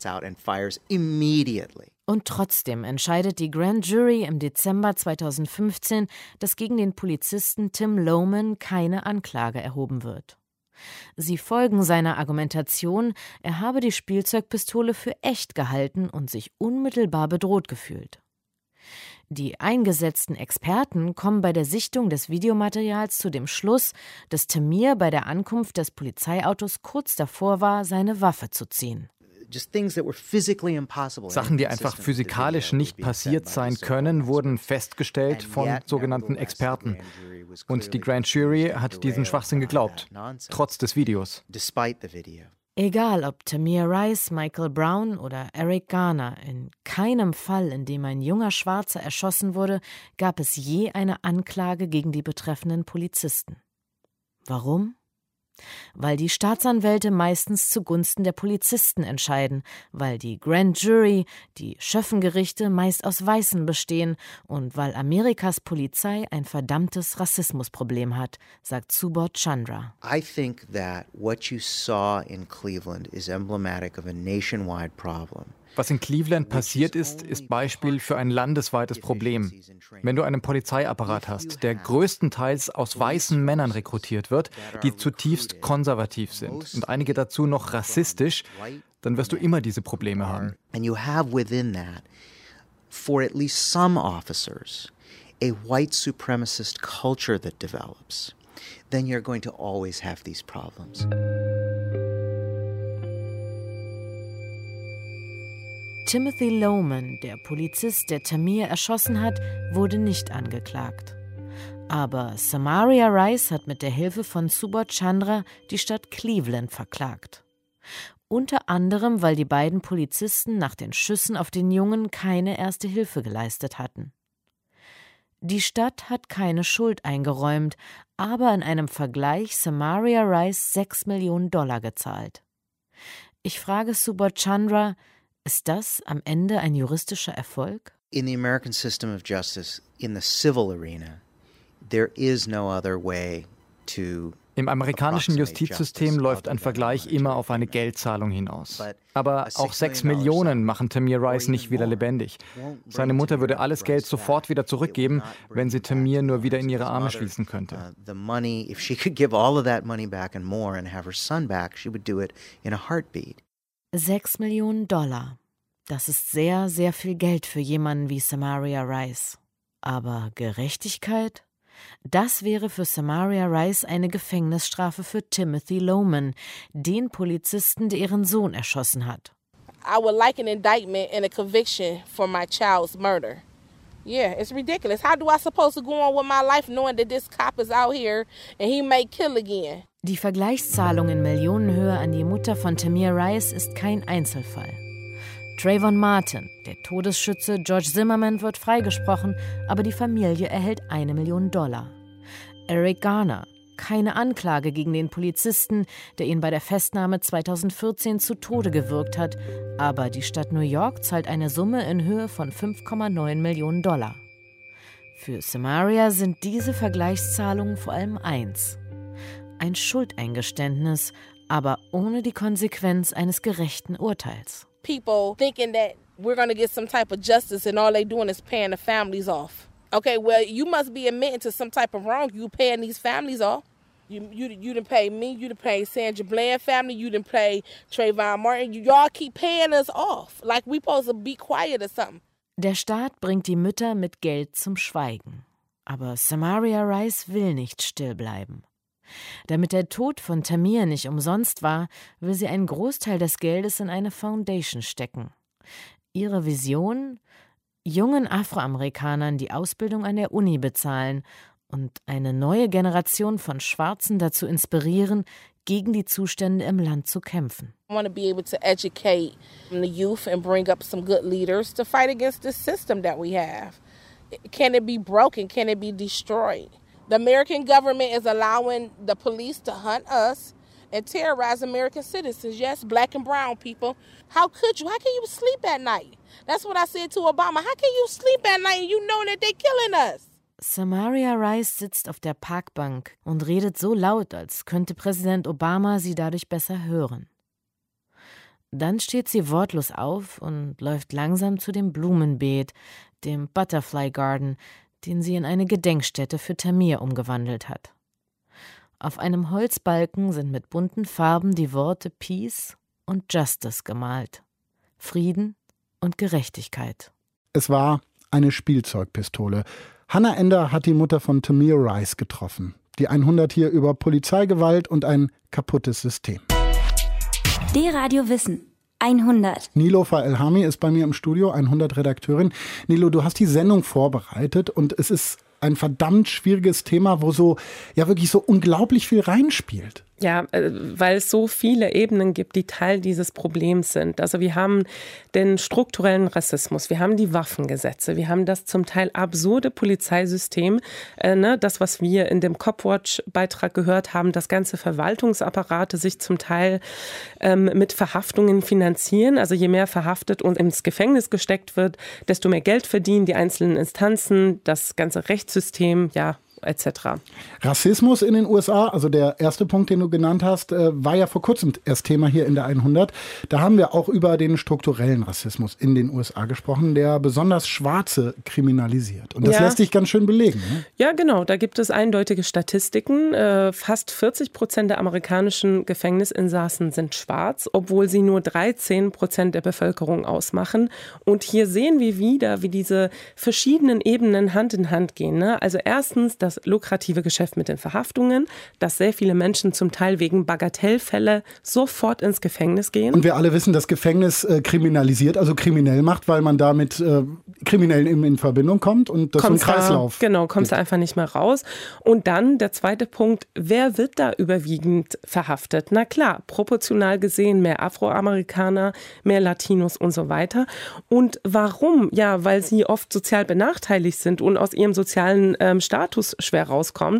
Und trotzdem entscheidet die Grand Jury im Dezember zweitausendfünfzehn, dass gegen den Polizisten Tim Lohman keine Anklage erhoben wird. Sie folgen seiner Argumentation, er habe die Spielzeugpistole für echt gehalten und sich unmittelbar bedroht gefühlt. Die eingesetzten Experten kommen bei der Sichtung des Videomaterials zu dem Schluss, dass Tamir bei der Ankunft des Polizeiautos kurz davor war, seine Waffe zu ziehen. Sachen, die einfach physikalisch nicht passiert sein können, wurden festgestellt von sogenannten Experten. Und die Grand Jury hat diesen Schwachsinn geglaubt, trotz des Videos. Egal ob Tamir Rice, Michael Brown oder Eric Garner, in keinem Fall, in dem ein junger Schwarzer erschossen wurde, gab es je eine Anklage gegen die betreffenden Polizisten. Warum? Weil die Staatsanwälte meistens zugunsten der Polizisten entscheiden, weil die Grand Jury, die Schöffengerichte meist aus Weißen bestehen und weil Amerikas Polizei ein verdammtes Rassismusproblem hat, sagt Subodh Chandra. I think that what you saw in Cleveland is emblematic of a nationwide problem. Was in Cleveland passiert ist, ist Beispiel für ein landesweites Problem. Wenn du einen Polizeiapparat hast, der größtenteils aus weißen Männern rekrutiert wird, die zutiefst konservativ sind und einige dazu noch rassistisch, dann wirst du immer diese Probleme haben. And you have within that, for at least some officers, a white supremacist culture that develops, then you're going to always have these problems. Timothy Lohman, der Polizist, der Tamir erschossen hat, wurde nicht angeklagt. Aber Samaria Rice hat mit der Hilfe von Subodh Chandra die Stadt Cleveland verklagt. Unter anderem, weil die beiden Polizisten nach den Schüssen auf den Jungen keine erste Hilfe geleistet hatten. Die Stadt hat keine Schuld eingeräumt, aber in einem Vergleich Samaria Rice sechs Millionen Dollar gezahlt. Ich frage Subodh Chandra, ist das am Ende ein juristischer Erfolg? In the American system of justice, in the civil arena, there is no other way to Im amerikanischen Justizsystem läuft ein Vergleich immer auf eine Geldzahlung hinaus. Aber auch sechs Millionen machen Tamir Rice nicht wieder lebendig. Seine Mutter würde alles Geld sofort wieder zurückgeben, wenn sie Tamir nur wieder in ihre Arme schließen könnte. Sechs Millionen Dollar. Das ist sehr, sehr viel Geld für jemanden wie Samaria Rice. Aber Gerechtigkeit? Das wäre für Samaria Rice eine Gefängnisstrafe für Timothy Loehmann, den Polizisten, der ihren Sohn erschossen hat. I would like an indictment and a conviction for my child's murder. Yeah, it's ridiculous. How do I supposed to go on with my life knowing that this cop is out here and he may kill again? Die Vergleichszahlung in Millionenhöhe an die Mutter von Tamir Rice ist kein Einzelfall. Trayvon Martin, der Todesschütze George Zimmerman, wird freigesprochen, aber die Familie erhält eine Million Dollar. Eric Garner, keine Anklage gegen den Polizisten, der ihn bei der Festnahme zweitausendvierzehn zu Tode gewürgt hat, aber die Stadt New York zahlt eine Summe in Höhe von fünf Komma neun Millionen Dollar. Für Samaria sind diese Vergleichszahlungen vor allem eins: ein Schuldeingeständnis, aber ohne die Konsequenz eines gerechten Urteils. People thinking that we're going to get some type of justice and all they doing is paying the families off. Okay, well, you must be admitting to some type of wrong. You paying these families off. You you you didn't pay me. You didn't pay Sandra Bland family. You didn't pay Trayvon Martin. You, y'all keep paying us off like we supposed to be quiet or something. Der Staat bringt die Mütter mit Geld zum Schweigen. Aber Samaria Rice will nicht still bleiben. Damit der Tod von Tamir nicht umsonst war, will sie einen Großteil des Geldes in eine Foundation stecken. Ihre Vision? Jungen Afroamerikanern die Ausbildung an der Uni bezahlen und eine neue Generation von Schwarzen dazu inspirieren, gegen die Zustände im Land zu kämpfen. I want to be able to educate the youth and bring up some good leaders to fight against this system that we have. Can it be broken? Can it be destroyed? The American government is allowing the police to hunt us and terrorize American citizens. Yes, black and brown people. How could you? How can you sleep at night? That's what I said to Obama. How can you sleep at night and you know that they're killing us? Samaria Rice sitzt auf der Parkbank und redet so laut, als könnte Präsident Obama sie dadurch besser hören. Dann steht sie wortlos auf und läuft langsam zu dem Blumenbeet, dem Butterfly Garden, den sie in eine Gedenkstätte für Tamir umgewandelt hat. Auf einem Holzbalken sind mit bunten Farben die Worte Peace und Justice gemalt. Frieden und Gerechtigkeit. Es war eine Spielzeugpistole. Hannah Ender hat die Mutter von Tamir Rice getroffen. Die hundert hier über Polizeigewalt und ein kaputtes System. D-Radio Wissen. hundert. Nilofer Elhami ist bei mir im Studio, hundert-Redakteurin. Nilo, du hast die Sendung vorbereitet und es ist ein verdammt schwieriges Thema, wo so ja wirklich so unglaublich viel reinspielt. Ja, weil es so viele Ebenen gibt, die Teil dieses Problems sind. Also wir haben den strukturellen Rassismus, wir haben die Waffengesetze, wir haben das zum Teil absurde Polizeisystem, äh, ne, das, was wir in dem Copwatch-Beitrag gehört haben, dass ganze Verwaltungsapparate sich zum Teil ähm, mit Verhaftungen finanzieren. Also je mehr verhaftet und ins Gefängnis gesteckt wird, desto mehr Geld verdienen die einzelnen Instanzen, das ganze Rechtssystem, ja, et cetera. Rassismus in den U S A, also der erste Punkt, den du genannt hast, war ja vor kurzem erst Thema hier in der hundert. Da haben wir auch über den strukturellen Rassismus in den U S A gesprochen, der besonders Schwarze kriminalisiert. Und das ja. lässt sich ganz schön belegen. Ne? Ja, genau. Da gibt es eindeutige Statistiken. Fast vierzig Prozent der amerikanischen Gefängnisinsassen sind schwarz, obwohl sie nur dreizehn Prozent der Bevölkerung ausmachen. Und hier sehen wir wieder, wie diese verschiedenen Ebenen Hand in Hand gehen. Ne? Also erstens das lukrative Geschäft mit den Verhaftungen, dass sehr viele Menschen zum Teil wegen Bagatellfälle sofort ins Gefängnis gehen. Und wir alle wissen, dass Gefängnis äh, kriminalisiert, also kriminell macht, weil man da mit äh, Kriminellen in, in Verbindung kommt und das ist so ein Kreislauf. Da, genau, kommst du einfach nicht mehr raus. Und dann der zweite Punkt, wer wird da überwiegend verhaftet? Na klar, proportional gesehen mehr Afroamerikaner, mehr Latinos und so weiter. Und warum? Ja, weil sie oft sozial benachteiligt sind und aus ihrem sozialen ähm, Status schwer rauskommen.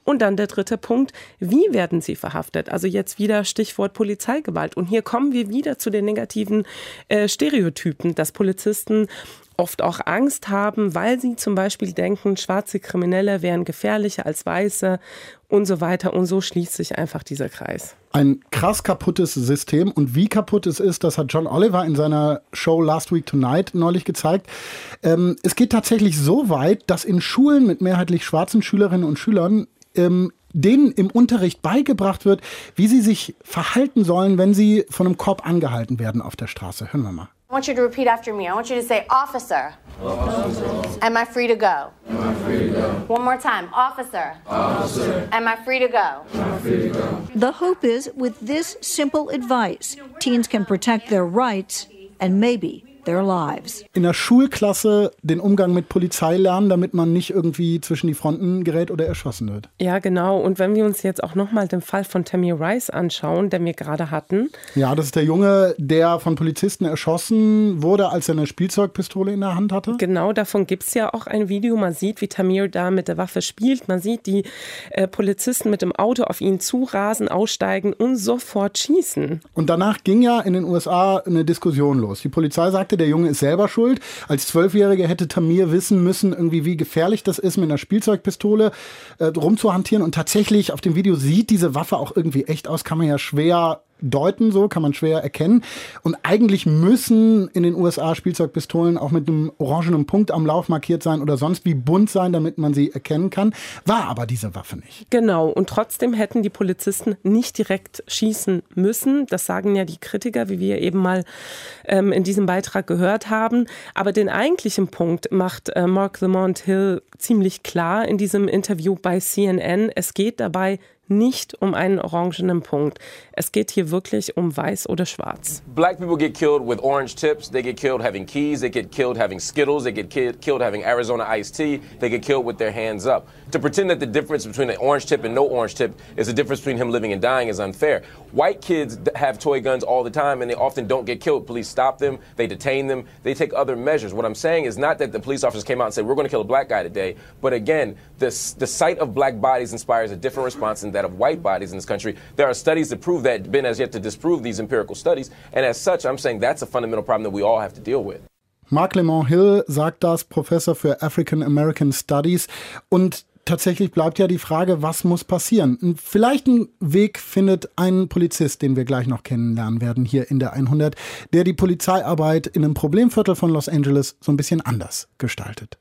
Und dann der dritte Punkt, wie werden sie verhaftet? Also jetzt wieder Stichwort Polizeigewalt. Und hier kommen wir wieder zu den negativen äh, Stereotypen, dass Polizisten oft auch Angst haben, weil sie zum Beispiel denken, schwarze Kriminelle wären gefährlicher als Weiße und so weiter. Und so schließt sich einfach dieser Kreis. Ein krass kaputtes System. Und wie kaputt es ist, das hat John Oliver in seiner Show Last Week Tonight neulich gezeigt. Ähm, es geht tatsächlich so weit, dass in Schulen mit mehrheitlich schwarzen Schülerinnen und Schülern ähm, denen im Unterricht beigebracht wird, wie sie sich verhalten sollen, wenn sie von einem Cop angehalten werden auf der Straße. Hören wir mal. I want you to repeat after me. I want you to say, officer. Officer. Am I free to go? Am I free to go? One more time. Officer. Officer. Am I free to go? Am I free to go? The hope is, with this simple advice, teens can protect their rights and maybe their lives. In der Schulklasse den Umgang mit Polizei lernen, damit man nicht irgendwie zwischen die Fronten gerät oder erschossen wird. Ja, genau. Und wenn wir uns jetzt auch nochmal den Fall von Tamir Rice anschauen, den wir gerade hatten. Ja, das ist der Junge, der von Polizisten erschossen wurde, als er eine Spielzeugpistole in der Hand hatte. Genau, davon gibt es ja auch ein Video. Man sieht, wie Tamir da mit der Waffe spielt. Man sieht die äh, Polizisten mit dem Auto auf ihn zurasen, aussteigen und sofort schießen. Und danach ging ja in den U S A eine Diskussion los. Die Polizei sagte, der Junge ist selber schuld. Als Zwölfjähriger hätte Tamir wissen müssen, irgendwie wie gefährlich das ist, mit einer Spielzeugpistole äh, rumzuhantieren. Und tatsächlich auf dem Video sieht diese Waffe auch irgendwie echt aus, kann man ja schwer deuten, so kann man schwer erkennen. Und eigentlich müssen in den U S A Spielzeugpistolen auch mit einem orangenen Punkt am Lauf markiert sein oder sonst wie bunt sein, damit man sie erkennen kann. War aber diese Waffe nicht. Genau, und trotzdem hätten die Polizisten nicht direkt schießen müssen. Das sagen ja die Kritiker, wie wir eben mal ähm, in diesem Beitrag gehört haben. Aber den eigentlichen Punkt macht äh, Mark Lamont Hill ziemlich klar in diesem Interview bei C N N. Es geht dabei nicht um einen orangenen Punkt. Es geht hier wirklich um weiß oder schwarz. Black people get killed with orange tips. They get killed having keys. They get killed having Skittles. They get ki- killed having Arizona iced tea. They get killed with their hands up. To pretend that the difference between an orange tip and no orange tip is the difference between him living and dying is unfair. White kids have toy guns all the time and they often don't get killed. Police stop them. They detain them. They take other measures. What I'm saying is not that the police officers came out and said, we're going to kill a black guy today. But again, this, the sight of black bodies inspires a different response than that of white bodies in this country. There are studies that prove that. Ben has yet to disprove these empirical studies. And as such, I'm saying that's a fundamental problem that we all have to deal with. Mark Lamont Hill sagt das, Professor für African American Studies. Und tatsächlich bleibt ja die Frage, was muss passieren? Vielleicht einen Weg findet ein Polizist, den wir gleich noch kennenlernen werden, hier in der hundert, der die Polizeiarbeit in einem Problemviertel von Los Angeles so ein bisschen anders gestaltet.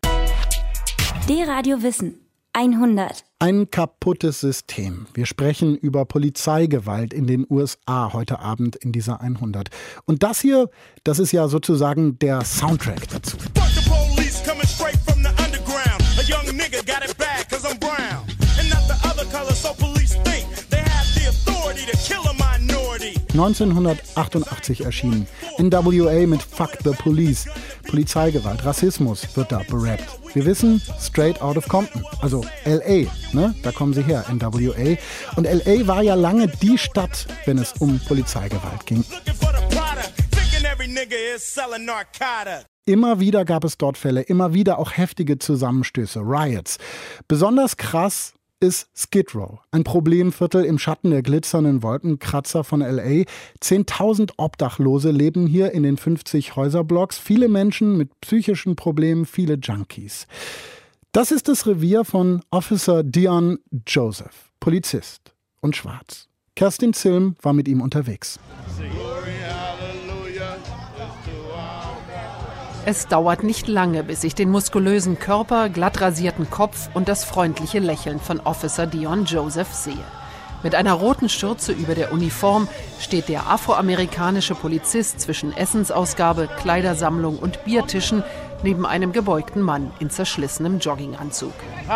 D-Radio Wissen hundert. Ein kaputtes System. Wir sprechen über Polizeigewalt in den U S A heute Abend in dieser hundert. Und das hier, das ist ja sozusagen der Soundtrack dazu. neunzehnhundertachtundachtzig erschienen. N W A mit Fuck the Police. Polizeigewalt, Rassismus wird da berappt. Wir wissen, straight out of Compton, also L A, ne? Da kommen sie her, N W A. Und L A war ja lange die Stadt, wenn es um Polizeigewalt ging. Immer wieder gab es dort Fälle, immer wieder auch heftige Zusammenstöße, Riots. Besonders krass ist Skid Row, ein Problemviertel im Schatten der glitzernden Wolkenkratzer von L A. Zehntausend Obdachlose leben hier in den fünfzig Häuserblocks, viele Menschen mit psychischen Problemen, viele Junkies. Das ist das Revier von Officer Dion Joseph, Polizist und schwarz. Kerstin Zilm war mit ihm unterwegs. Es dauert nicht lange, bis ich den muskulösen Körper, glatt rasierten Kopf und das freundliche Lächeln von Officer Dion Joseph sehe. Mit einer roten Schürze über der Uniform steht der afroamerikanische Polizist zwischen Essensausgabe, Kleidersammlung und Biertischen neben einem gebeugten Mann in zerschlissenem Jogginganzug.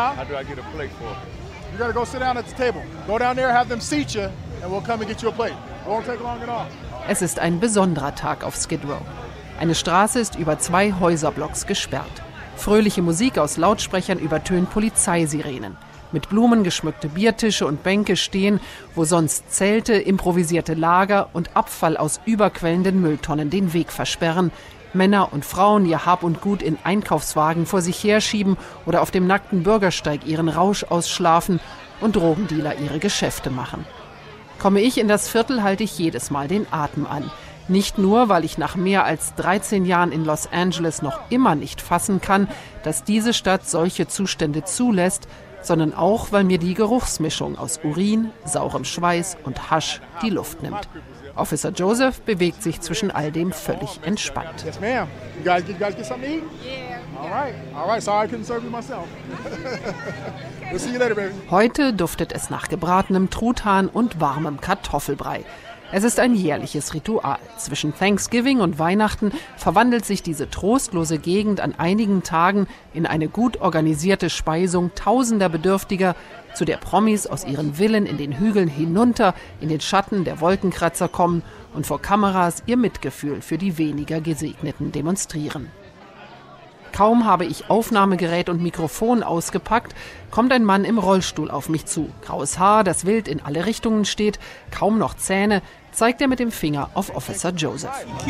Es ist ein besonderer Tag auf Skid Row. Eine Straße ist über zwei Häuserblocks gesperrt. Fröhliche Musik aus Lautsprechern übertönt Polizeisirenen. Mit Blumen geschmückte Biertische und Bänke stehen, wo sonst Zelte, improvisierte Lager und Abfall aus überquellenden Mülltonnen den Weg versperren. Männer und Frauen ihr Hab und Gut in Einkaufswagen vor sich herschieben oder auf dem nackten Bürgersteig ihren Rausch ausschlafen und Drogendealer ihre Geschäfte machen. Komme ich in das Viertel, halte ich jedes Mal den Atem an. Nicht nur, weil ich nach mehr als dreizehn Jahren in Los Angeles noch immer nicht fassen kann, dass diese Stadt solche Zustände zulässt, sondern auch, weil mir die Geruchsmischung aus Urin, saurem Schweiß und Hasch die Luft nimmt. Officer Joseph bewegt sich zwischen all dem völlig entspannt. Yes, ma'am. You guys, you guys get something to eat? Yeah. All right. All right. Sorry I couldn't serve you myself. We'll see you later, baby. Heute duftet es nach gebratenem Truthahn und warmem Kartoffelbrei. Es ist ein jährliches Ritual. Zwischen Thanksgiving und Weihnachten verwandelt sich diese trostlose Gegend an einigen Tagen in eine gut organisierte Speisung tausender Bedürftiger, zu der Promis aus ihren Villen in den Hügeln hinunter in den Schatten der Wolkenkratzer kommen und vor Kameras ihr Mitgefühl für die weniger Gesegneten demonstrieren. Kaum habe ich Aufnahmegerät und Mikrofon ausgepackt, kommt ein Mann im Rollstuhl auf mich zu. Graues Haar, das wild in alle Richtungen steht, kaum noch Zähne, zeigt er mit dem Finger auf Officer Joseph.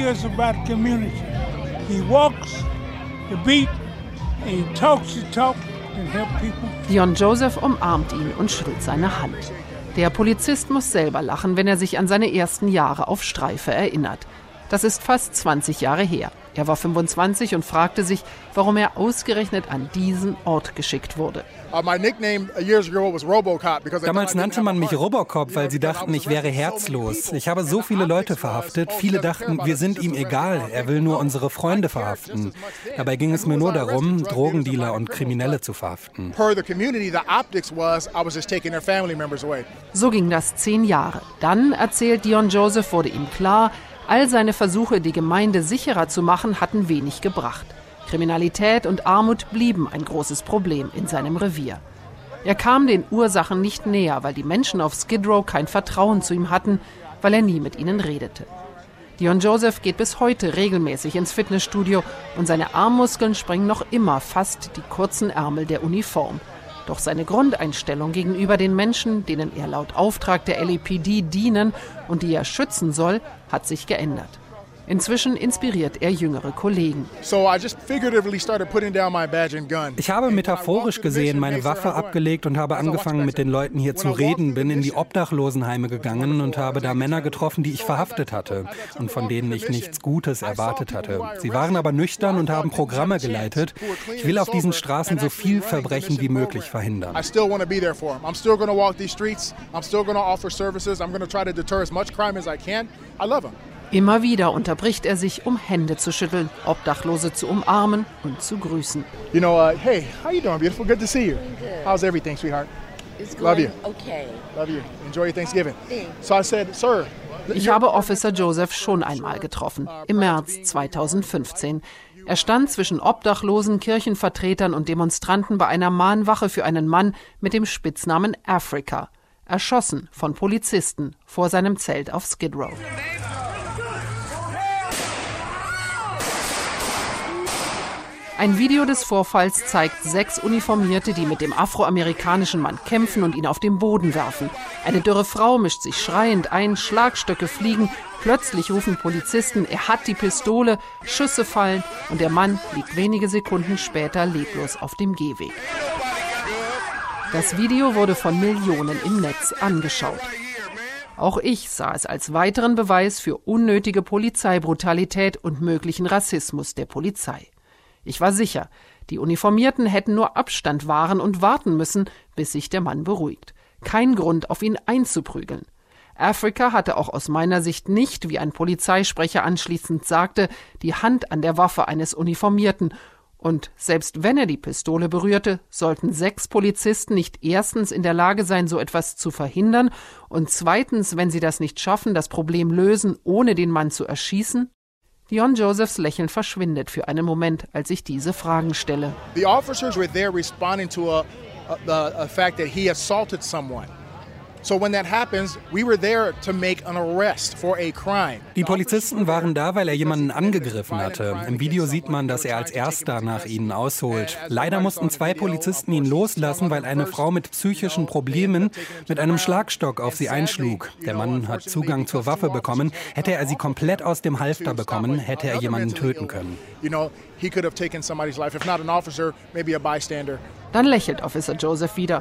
Dion Joseph umarmt ihn und schüttelt seine Hand. Der Polizist muss selber lachen, wenn er sich an seine ersten Jahre auf Streife erinnert. Das ist fast zwanzig Jahre her. Er war fünfundzwanzig und fragte sich, warum er ausgerechnet an diesen Ort geschickt wurde. Damals nannte man mich Robocop, weil sie dachten, ich wäre herzlos. Ich habe so viele Leute verhaftet. Viele dachten, wir sind ihm egal. Er will nur unsere Freunde verhaften. Dabei ging es mir nur darum, Drogendealer und Kriminelle zu verhaften. So ging das zehn Jahre. Dann, erzählt Dion Joseph, wurde ihm klar, all seine Versuche, die Gemeinde sicherer zu machen, hatten wenig gebracht. Kriminalität und Armut blieben ein großes Problem in seinem Revier. Er kam den Ursachen nicht näher, weil die Menschen auf Skid Row kein Vertrauen zu ihm hatten, weil er nie mit ihnen redete. Dion Joseph geht bis heute regelmäßig ins Fitnessstudio und seine Armmuskeln sprengen noch immer fast die kurzen Ärmel der Uniform. Doch seine Grundeinstellung gegenüber den Menschen, denen er laut Auftrag der L A P D dienen und die er schützen soll, hat sich geändert. Inzwischen inspiriert er jüngere Kollegen. Ich habe metaphorisch gesehen meine Waffe abgelegt und habe angefangen, mit den Leuten hier zu reden, bin in die Obdachlosenheime gegangen und habe da Männer getroffen, die ich verhaftet hatte und von denen ich nichts Gutes erwartet hatte. Sie waren aber nüchtern und haben Programme geleitet. Ich will auf diesen Straßen so viel Verbrechen wie möglich verhindern. Immer wieder unterbricht er sich, um Hände zu schütteln, Obdachlose zu umarmen und zu grüßen. You know, uh, hey, how you doing, beautiful? Good to see you. How's everything, sweetheart? It's Love you. Okay. Love you. Enjoy your Thanksgiving. So I said, sir. Ich habe Officer Joseph schon einmal getroffen, im März zweitausendfünfzehn. Er stand zwischen Obdachlosen, Kirchenvertretern und Demonstranten bei einer Mahnwache für einen Mann mit dem Spitznamen Africa, erschossen von Polizisten vor seinem Zelt auf Skid Row. Ein Video des Vorfalls zeigt sechs Uniformierte, die mit dem afroamerikanischen Mann kämpfen und ihn auf den Boden werfen. Eine dürre Frau mischt sich schreiend ein, Schlagstöcke fliegen, plötzlich rufen Polizisten, er hat die Pistole, Schüsse fallen und der Mann liegt wenige Sekunden später leblos auf dem Gehweg. Das Video wurde von Millionen im Netz angeschaut. Auch ich sah es als weiteren Beweis für unnötige Polizeibrutalität und möglichen Rassismus der Polizei. Ich war sicher, die Uniformierten hätten nur Abstand wahren und warten müssen, bis sich der Mann beruhigt. Kein Grund, auf ihn einzuprügeln. Africa hatte auch aus meiner Sicht nicht, wie ein Polizeisprecher anschließend sagte, die Hand an der Waffe eines Uniformierten. Und selbst wenn er die Pistole berührte, sollten sechs Polizisten nicht erstens in der Lage sein, so etwas zu verhindern und zweitens, wenn sie das nicht schaffen, das Problem lösen, ohne den Mann zu erschießen? Dion Josephs Lächeln verschwindet für einen Moment, als ich diese Fragen stelle. The officers were there responding to a, a, the a fact that he assaulted someone. So when that happens, we were there to make an arrest for a crime. Die Polizisten waren da, weil er jemanden angegriffen hatte. Im Video sieht man, dass er als Erster nach ihnen ausholt. Leider mussten zwei Polizisten ihn loslassen, weil eine Frau mit psychischen Problemen mit einem Schlagstock auf sie einschlug. Der Mann hat Zugang zur Waffe bekommen. Hätte er sie komplett aus dem Halfter bekommen, hätte er jemanden töten können. He could have taken somebody's life, if not an officer, maybe a bystander. Dann lächelt Officer Joseph wieder.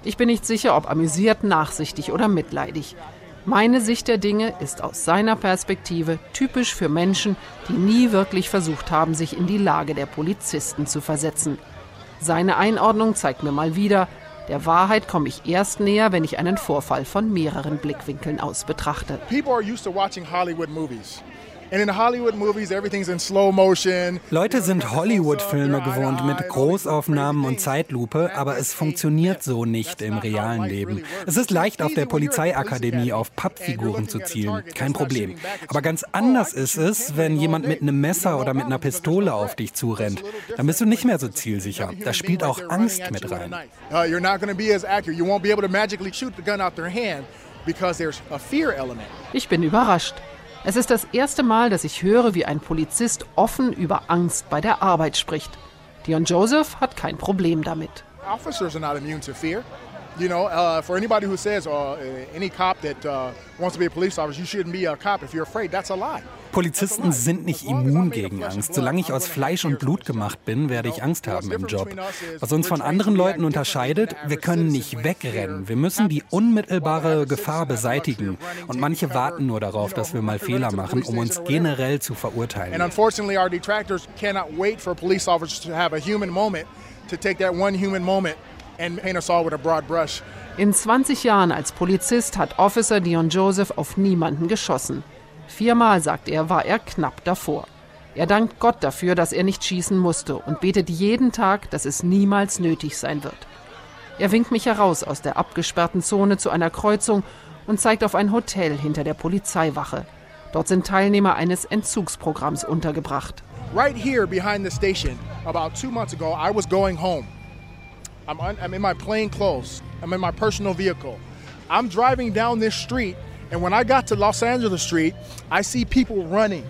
Ich bin nicht sicher, ob amüsiert, nachsichtig oder mitleidig. Meine Sicht der Dinge ist aus seiner Perspektive typisch für Menschen, die nie wirklich versucht haben, sich in die Lage der Polizisten zu versetzen. Seine Einordnung zeigt mir mal wieder, der Wahrheit komme ich erst näher, wenn ich einen Vorfall von mehreren Blickwinkeln aus betrachte. People are used to watching Hollywood movies. And in Hollywood movies, everything's in slow motion. Leute sind Hollywood-Filme gewohnt mit Großaufnahmen und Zeitlupe, aber es funktioniert so nicht im realen Leben. Es ist leicht, auf der Polizeiakademie auf Pappfiguren zu zielen, kein Problem. Aber ganz anders ist es, wenn jemand mit einem Messer oder mit einer Pistole auf dich zurennt. Dann bist du nicht mehr so zielsicher. Da spielt auch Angst mit rein. You're not going to be as accurate. You won't be able to magically shoot the gun out their hand because there's a fear element. Ich bin überrascht. Es ist das erste Mal, dass ich höre, wie ein Polizist offen über Angst bei der Arbeit spricht. Dion Joseph hat kein Problem damit. Officers are not immune to fear. You know, uh, for anybody who says, uh, any cop that uh, wants to be a police officer, you shouldn't be a cop if you're afraid, that's a lie. Polizisten sind nicht immun gegen Angst. Solange ich aus Fleisch und Blut gemacht bin, werde ich Angst haben im Job. Was uns von anderen Leuten unterscheidet, wir können nicht wegrennen. Wir müssen die unmittelbare Gefahr beseitigen. Und manche warten nur darauf, dass wir mal Fehler machen, um uns generell zu verurteilen. And unfortunately, our detractors cannot wait for police officers to have a human moment, to take that one human moment and paint us all with a broad brush. In zwanzig Jahren als Polizist hat Officer Dion Joseph auf niemanden geschossen. Viermal, sagt er, war er knapp davor. Er dankt Gott dafür, dass er nicht schießen musste und betet jeden Tag, dass es niemals nötig sein wird. Er winkt mich heraus aus der abgesperrten Zone zu einer Kreuzung und zeigt auf ein Hotel hinter der Polizeiwache. Dort sind Teilnehmer eines Entzugsprogramms untergebracht. Right here behind the station, about two months ago, I was going home. I'm, un- I'm in my plain clothes. I'm in my personal vehicle. I'm driving down this street. And when I got to Los Angeles Street, I see people running.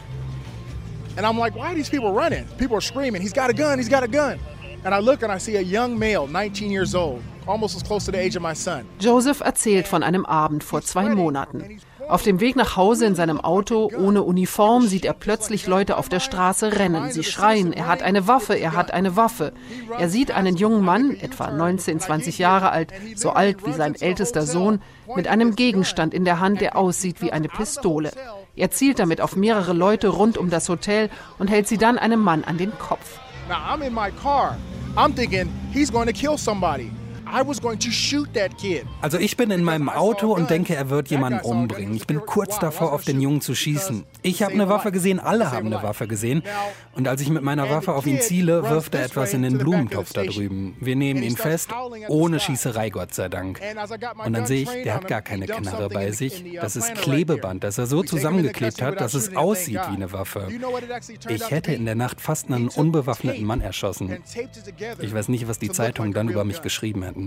And I'm like, why are these people running? People are screaming, he's got a gun, he's got a gun. And I look and I see a young male, nineteen years old, almost as close to the age of my son. Joseph erzählt von einem Abend vor zwei Monaten. Auf dem Weg nach Hause in seinem Auto ohne Uniform sieht er plötzlich Leute auf der Straße rennen. Sie schreien, er hat eine Waffe, er hat eine Waffe. Er sieht einen jungen Mann, etwa neunzehn, zwanzig Jahre alt, so alt wie sein ältester Sohn, mit einem Gegenstand in der Hand, der aussieht wie eine Pistole. Er zielt damit auf mehrere Leute rund um das Hotel und hält sie dann einem Mann an den Kopf. Now I'm in my car. I'm thinking he's going to kill somebody. I was going to shoot that kid. Also ich bin in meinem Auto und denke, er wird jemanden umbringen. Ich bin kurz davor, auf den Jungen zu schießen. Ich habe eine Waffe gesehen, alle haben eine Waffe gesehen. Und als ich mit meiner Waffe auf ihn ziele, wirft er etwas in den Blumentopf da drüben. Wir nehmen ihn fest, ohne Schießerei, Gott sei Dank. Und dann sehe ich, der hat gar keine Knarre bei sich. Das ist Klebeband, das er so zusammengeklebt hat, dass es aussieht wie eine Waffe. Ich hätte in der Nacht fast einen unbewaffneten Mann erschossen. Ich weiß nicht, was die Zeitungen dann über mich geschrieben hätten.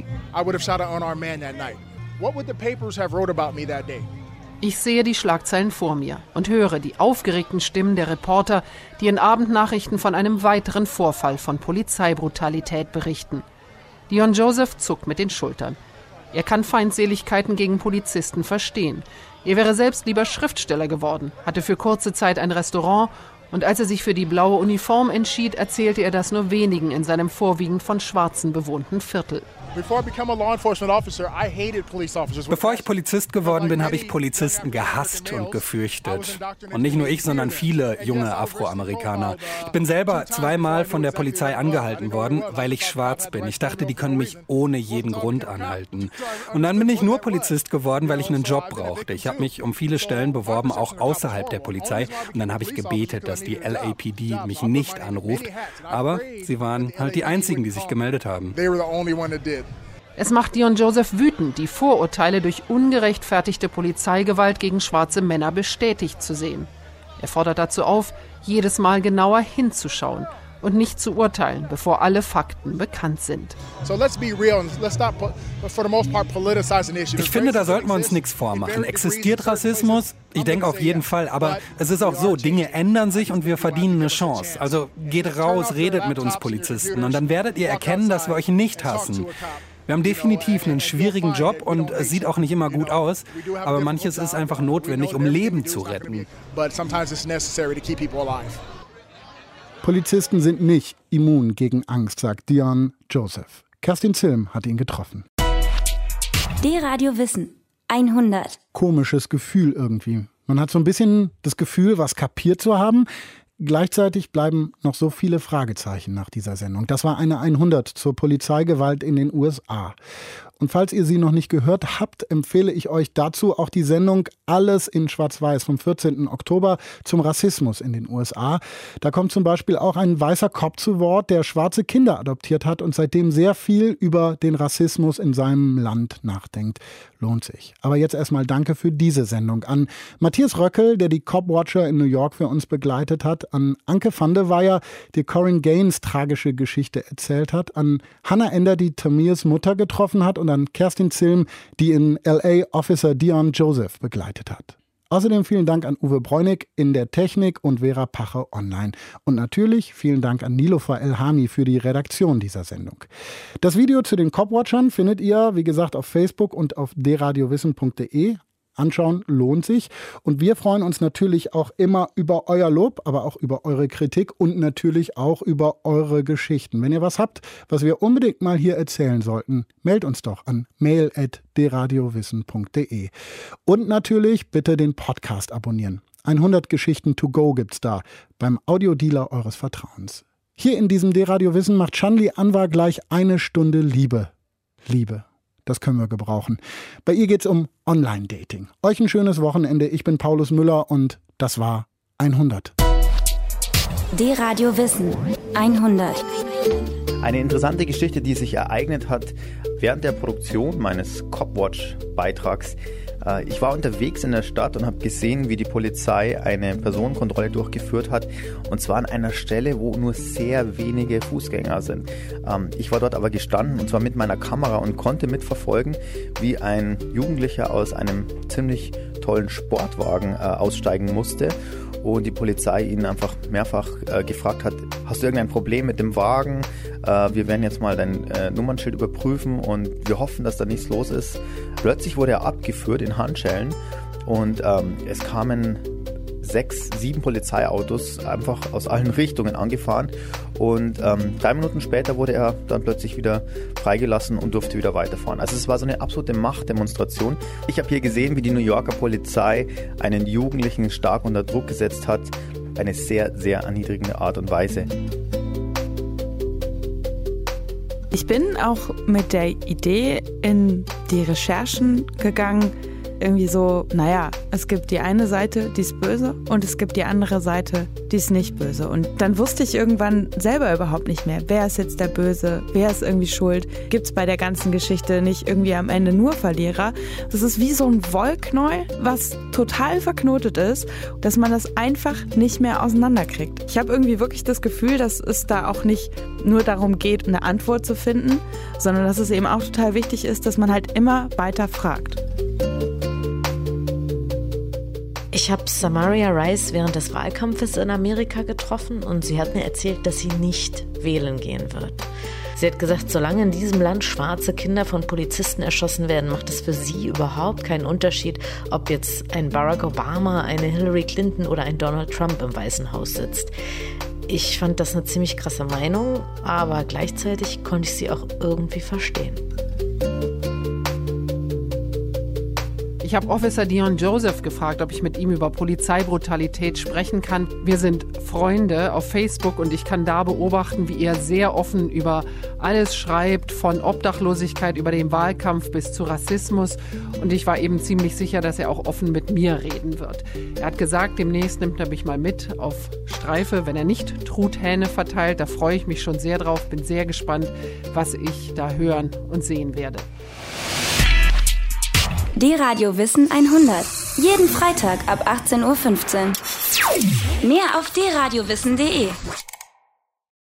Ich sehe die Schlagzeilen vor mir und höre die aufgeregten Stimmen der Reporter, die in Abendnachrichten von einem weiteren Vorfall von Polizeibrutalität berichten. Dion Joseph zuckt mit den Schultern. Er kann Feindseligkeiten gegen Polizisten verstehen. Er wäre selbst lieber Schriftsteller geworden, hatte für kurze Zeit ein Restaurant und als er sich für die blaue Uniform entschied, erzählte er das nur wenigen in seinem vorwiegend von Schwarzen bewohnten Viertel. Bevor ich Polizist geworden bin, habe ich Polizisten gehasst und gefürchtet. Und nicht nur ich, sondern viele junge Afroamerikaner. Ich bin selber zweimal von der Polizei angehalten worden, weil ich schwarz bin. Ich dachte, die können mich ohne jeden Grund anhalten. Und dann bin ich nur Polizist geworden, weil ich einen Job brauchte. Ich habe mich um viele Stellen beworben, auch außerhalb der Polizei. Und dann habe ich gebetet, dass die L A P D mich nicht anruft. Aber sie waren halt die einzigen, die sich gemeldet haben. Es macht Dion Joseph wütend, die Vorurteile durch ungerechtfertigte Polizeigewalt gegen schwarze Männer bestätigt zu sehen. Er fordert dazu auf, jedes Mal genauer hinzuschauen und nicht zu urteilen, bevor alle Fakten bekannt sind. Ich finde, da sollten wir uns nichts vormachen. Existiert Rassismus? Ich denke auf jeden Fall, aber es ist auch so, Dinge ändern sich und wir verdienen eine Chance. Also geht raus, redet mit uns Polizisten und dann werdet ihr erkennen, dass wir euch nicht hassen. Wir haben definitiv einen schwierigen Job und es sieht auch nicht immer gut aus, aber manches ist einfach notwendig, um Leben zu retten. Polizisten sind nicht immun gegen Angst, sagt Dion Joseph. Kerstin Zilm hat ihn getroffen. D-Radio Wissen hundert. Komisches Gefühl irgendwie. Man hat so ein bisschen das Gefühl, was kapiert zu haben. Gleichzeitig bleiben noch so viele Fragezeichen nach dieser Sendung. Das war eine hundert zur Polizeigewalt in den U S A. Und falls ihr sie noch nicht gehört habt, empfehle ich euch dazu auch die Sendung Alles in Schwarz-Weiß vom vierzehnten Oktober zum Rassismus in den U S A. Da kommt zum Beispiel auch ein weißer Cop zu Wort, der schwarze Kinder adoptiert hat und seitdem sehr viel über den Rassismus in seinem Land nachdenkt. Lohnt sich. Aber jetzt erstmal danke für diese Sendung an Matthias Röckel, der die Cop-Watcher in New York für uns begleitet hat, an Anke van de Weyer, die Corinne Gaines tragische Geschichte erzählt hat, an Hannah Ender, die Tamirs Mutter getroffen hat und an Kerstin Zilm, die in L A Officer Dion Joseph begleitet hat. Außerdem vielen Dank an Uwe Bräunig in der Technik und Vera Pache online. Und natürlich vielen Dank an Nilofer Elhami für die Redaktion dieser Sendung. Das Video zu den Cop-Watchern findet ihr, wie gesagt, auf Facebook und auf d radio wissen punkt d e. Anschauen lohnt sich. Und wir freuen uns natürlich auch immer über euer Lob, aber auch über eure Kritik und natürlich auch über eure Geschichten. Wenn ihr was habt, was wir unbedingt mal hier erzählen sollten, meldet uns doch an mail at d radio wissen punkt d e. Und natürlich bitte den Podcast abonnieren. hundert Geschichten to go gibt's da beim Audiodealer eures Vertrauens. Hier in diesem D-Radio Wissen macht Shanli Anwar gleich eine Stunde Liebe. Liebe. Das können wir gebrauchen. Bei ihr geht's um Online-Dating. Euch ein schönes Wochenende. Ich bin Paulus Müller und das war hundert. D-Radio Wissen hundert. Eine interessante Geschichte, die sich ereignet hat während der Produktion meines Cop-Watch-Beitrags. Ich war unterwegs in der Stadt und habe gesehen, wie die Polizei eine Personenkontrolle durchgeführt hat. Und zwar an einer Stelle, wo nur sehr wenige Fußgänger sind. Ich war dort aber gestanden und zwar mit meiner Kamera und konnte mitverfolgen, wie ein Jugendlicher aus einem ziemlich tollen Sportwagen aussteigen musste. Und die Polizei ihn einfach mehrfach äh, gefragt hat, hast du irgendein Problem mit dem Wagen? Äh, wir werden jetzt mal dein äh, Nummernschild überprüfen und wir hoffen, dass da nichts los ist. Plötzlich wurde er abgeführt in Handschellen und ähm, es kamen sechs, sieben Polizeiautos einfach aus allen Richtungen angefahren und ähm, drei Minuten später wurde er dann plötzlich wieder freigelassen und durfte wieder weiterfahren. Also es war so eine absolute Machtdemonstration. Ich habe hier gesehen, wie die New Yorker Polizei einen Jugendlichen stark unter Druck gesetzt hat. Eine sehr, sehr erniedrigende Art und Weise. Ich bin auch mit der Idee in die Recherchen gegangen, irgendwie so, naja, es gibt die eine Seite, die ist böse und es gibt die andere Seite, die ist nicht böse. Und dann wusste ich irgendwann selber überhaupt nicht mehr, wer ist jetzt der Böse, wer ist irgendwie schuld. Gibt es bei der ganzen Geschichte nicht irgendwie am Ende nur Verlierer? Das ist wie so ein Wollknäuel, was total verknotet ist, dass man das einfach nicht mehr auseinanderkriegt. Ich habe irgendwie wirklich das Gefühl, dass es da auch nicht nur darum geht, eine Antwort zu finden, sondern dass es eben auch total wichtig ist, dass man halt immer weiter fragt. Ich habe Samaria Rice während des Wahlkampfes in Amerika getroffen und sie hat mir erzählt, dass sie nicht wählen gehen wird. Sie hat gesagt, solange in diesem Land schwarze Kinder von Polizisten erschossen werden, macht es für sie überhaupt keinen Unterschied, ob jetzt ein Barack Obama, eine Hillary Clinton oder ein Donald Trump im Weißen Haus sitzt. Ich fand das eine ziemlich krasse Meinung, aber gleichzeitig konnte ich sie auch irgendwie verstehen. Ich habe Officer Dion Joseph gefragt, ob ich mit ihm über Polizeibrutalität sprechen kann. Wir sind Freunde auf Facebook und ich kann da beobachten, wie er sehr offen über alles schreibt, von Obdachlosigkeit über den Wahlkampf bis zu Rassismus. Und ich war eben ziemlich sicher, dass er auch offen mit mir reden wird. Er hat gesagt, demnächst nimmt er mich mal mit auf Streife, wenn er nicht Truthähne verteilt. Da freue ich mich schon sehr drauf, bin sehr gespannt, was ich da hören und sehen werde. D-Radio Wissen hundert. Jeden Freitag ab achtzehn Uhr fünfzehn. Mehr auf d radio wissen punkt d e.